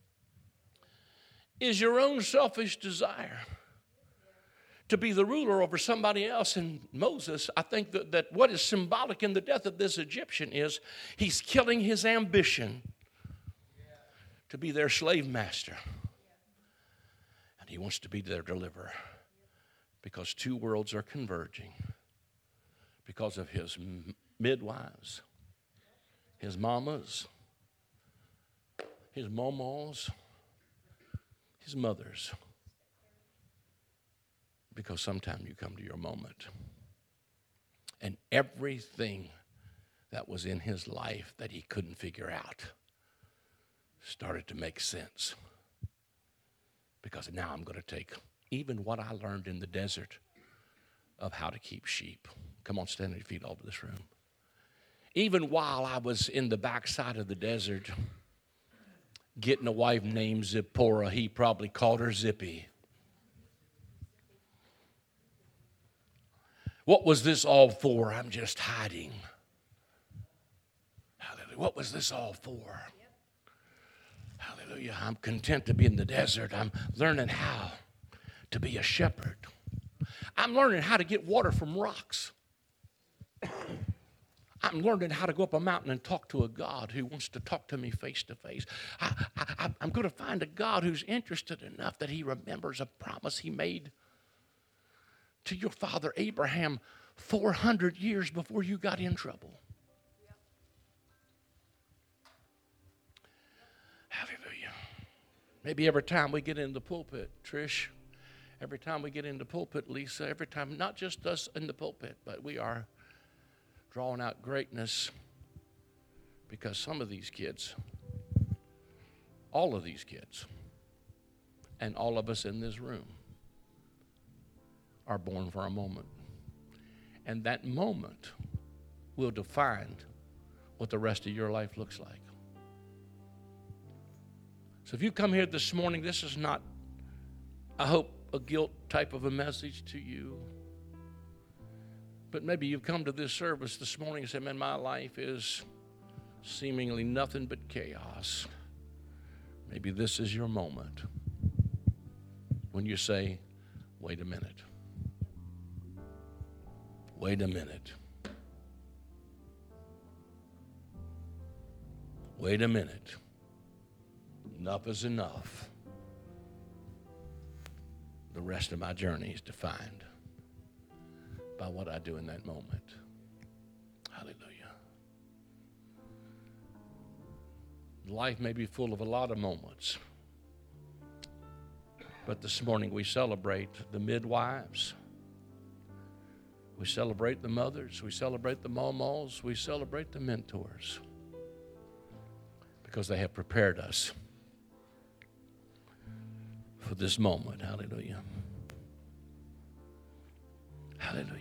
is your own selfish desire to be the ruler over somebody else. And Moses, I think that, that what is symbolic in the death of this Egyptian is he's killing his ambition to be their slave master. And he wants to be their deliverer because two worlds are converging because of his midwives, his mamas, his momos, his mothers. Because sometime you come to your moment and everything that was in his life that he couldn't figure out started to make sense. Because now I'm going to take even what I learned in the desert of how to keep sheep. Come on, stand on your feet all over this room. Even while I was in the backside of the desert, getting a wife named Zipporah, he probably called her Zippy. What was this all for? I'm just hiding. what was this all for? Hallelujah. I'm content to be in the desert. I'm learning how to be a shepherd. I'm learning how to get water from rocks. I'm learning how to go up a mountain and talk to a God who wants to talk to me face to face. I, I, I'm going to find a God who's interested enough that he remembers a promise he made to your father Abraham four hundred years before you got in trouble. Hallelujah. Maybe every time we get in the pulpit, Trish, every time we get in the pulpit, Lisa, every time, not just us in the pulpit, but we are drawing out greatness because some of these kids, all of these kids, and all of us in this room are born for a moment. And that moment will define what the rest of your life looks like. So if you come here this morning, this is not, I hope, a guilt type of a message to you. But maybe you've come to this service this morning and said, man, my life is seemingly nothing but chaos. Maybe this is your moment when you say, wait a minute. Wait a minute. Wait a minute. Enough is enough. The rest of my journey is defined by what I do in that moment. Hallelujah. Life may be full of a lot of moments, but this morning we celebrate the midwives. We celebrate the mothers. We celebrate the mamas. We celebrate the mentors because they have prepared us for this moment. Hallelujah. Hallelujah.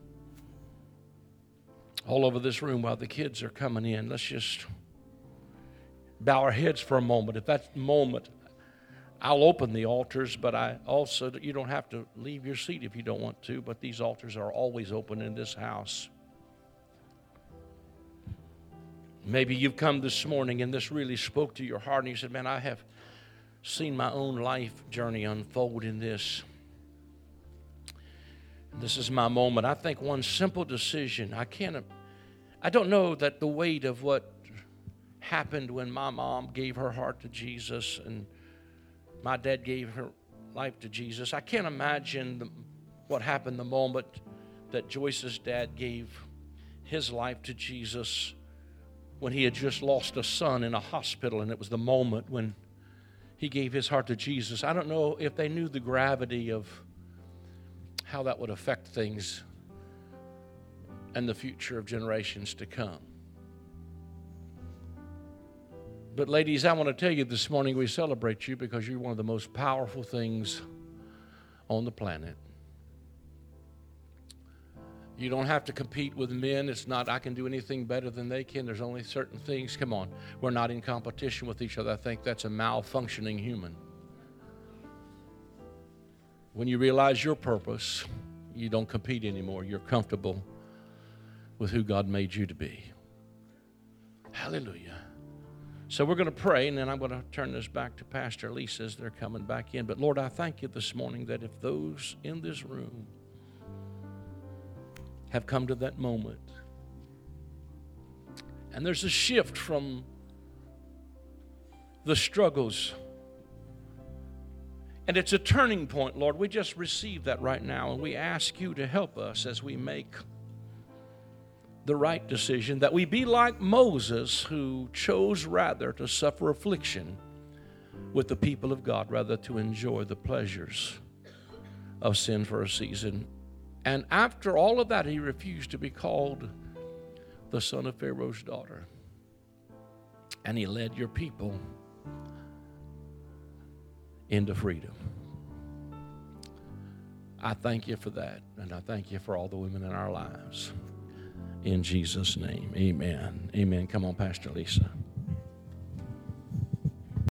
All over this room while the kids are coming in, let's just bow our heads for a moment. If that's the moment, I'll open the altars, but I also, you don't have to leave your seat if you don't want to, but these altars are always open in this house. Maybe you've come this morning and this really spoke to your heart and you said, man, I have seen my own life journey unfold in this. This is my moment. I think one simple decision, I can't, I don't know that the weight of what happened when my mom gave her heart to Jesus and my dad gave her life to Jesus. I can't imagine the, what happened the moment that Joyce's dad gave his life to Jesus when he had just lost a son in a hospital, and it was the moment when he gave his heart to Jesus. I don't know if they knew the gravity of how that would affect things and the future of generations to come. But ladies, I want to tell you this morning, we celebrate you because you're one of the most powerful things on the planet. You don't have to compete with men. It's not, I can do anything better than they can. There's only certain things. Come on. We're not in competition with each other. I think that's a malfunctioning human. When you realize your purpose, you don't compete anymore. You're comfortable with who God made you to be. Hallelujah. So we're going to pray, and then I'm going to turn this back to Pastor Lisa as they're coming back in. But Lord, I thank you this morning that if those in this room have come to that moment, and there's a shift from the struggles, and it's a turning point, Lord, we just received that right now, and we ask you to help us as we make the right decision, that we be like Moses, who chose rather to suffer affliction with the people of God rather to enjoy the pleasures of sin for a season. And after all of that, he refused to be called the son of Pharaoh's daughter. And he led your people into freedom. I thank you for that, and I thank you for all the women in our lives. In Jesus' name, amen. Amen. Come on, Pastor Lisa.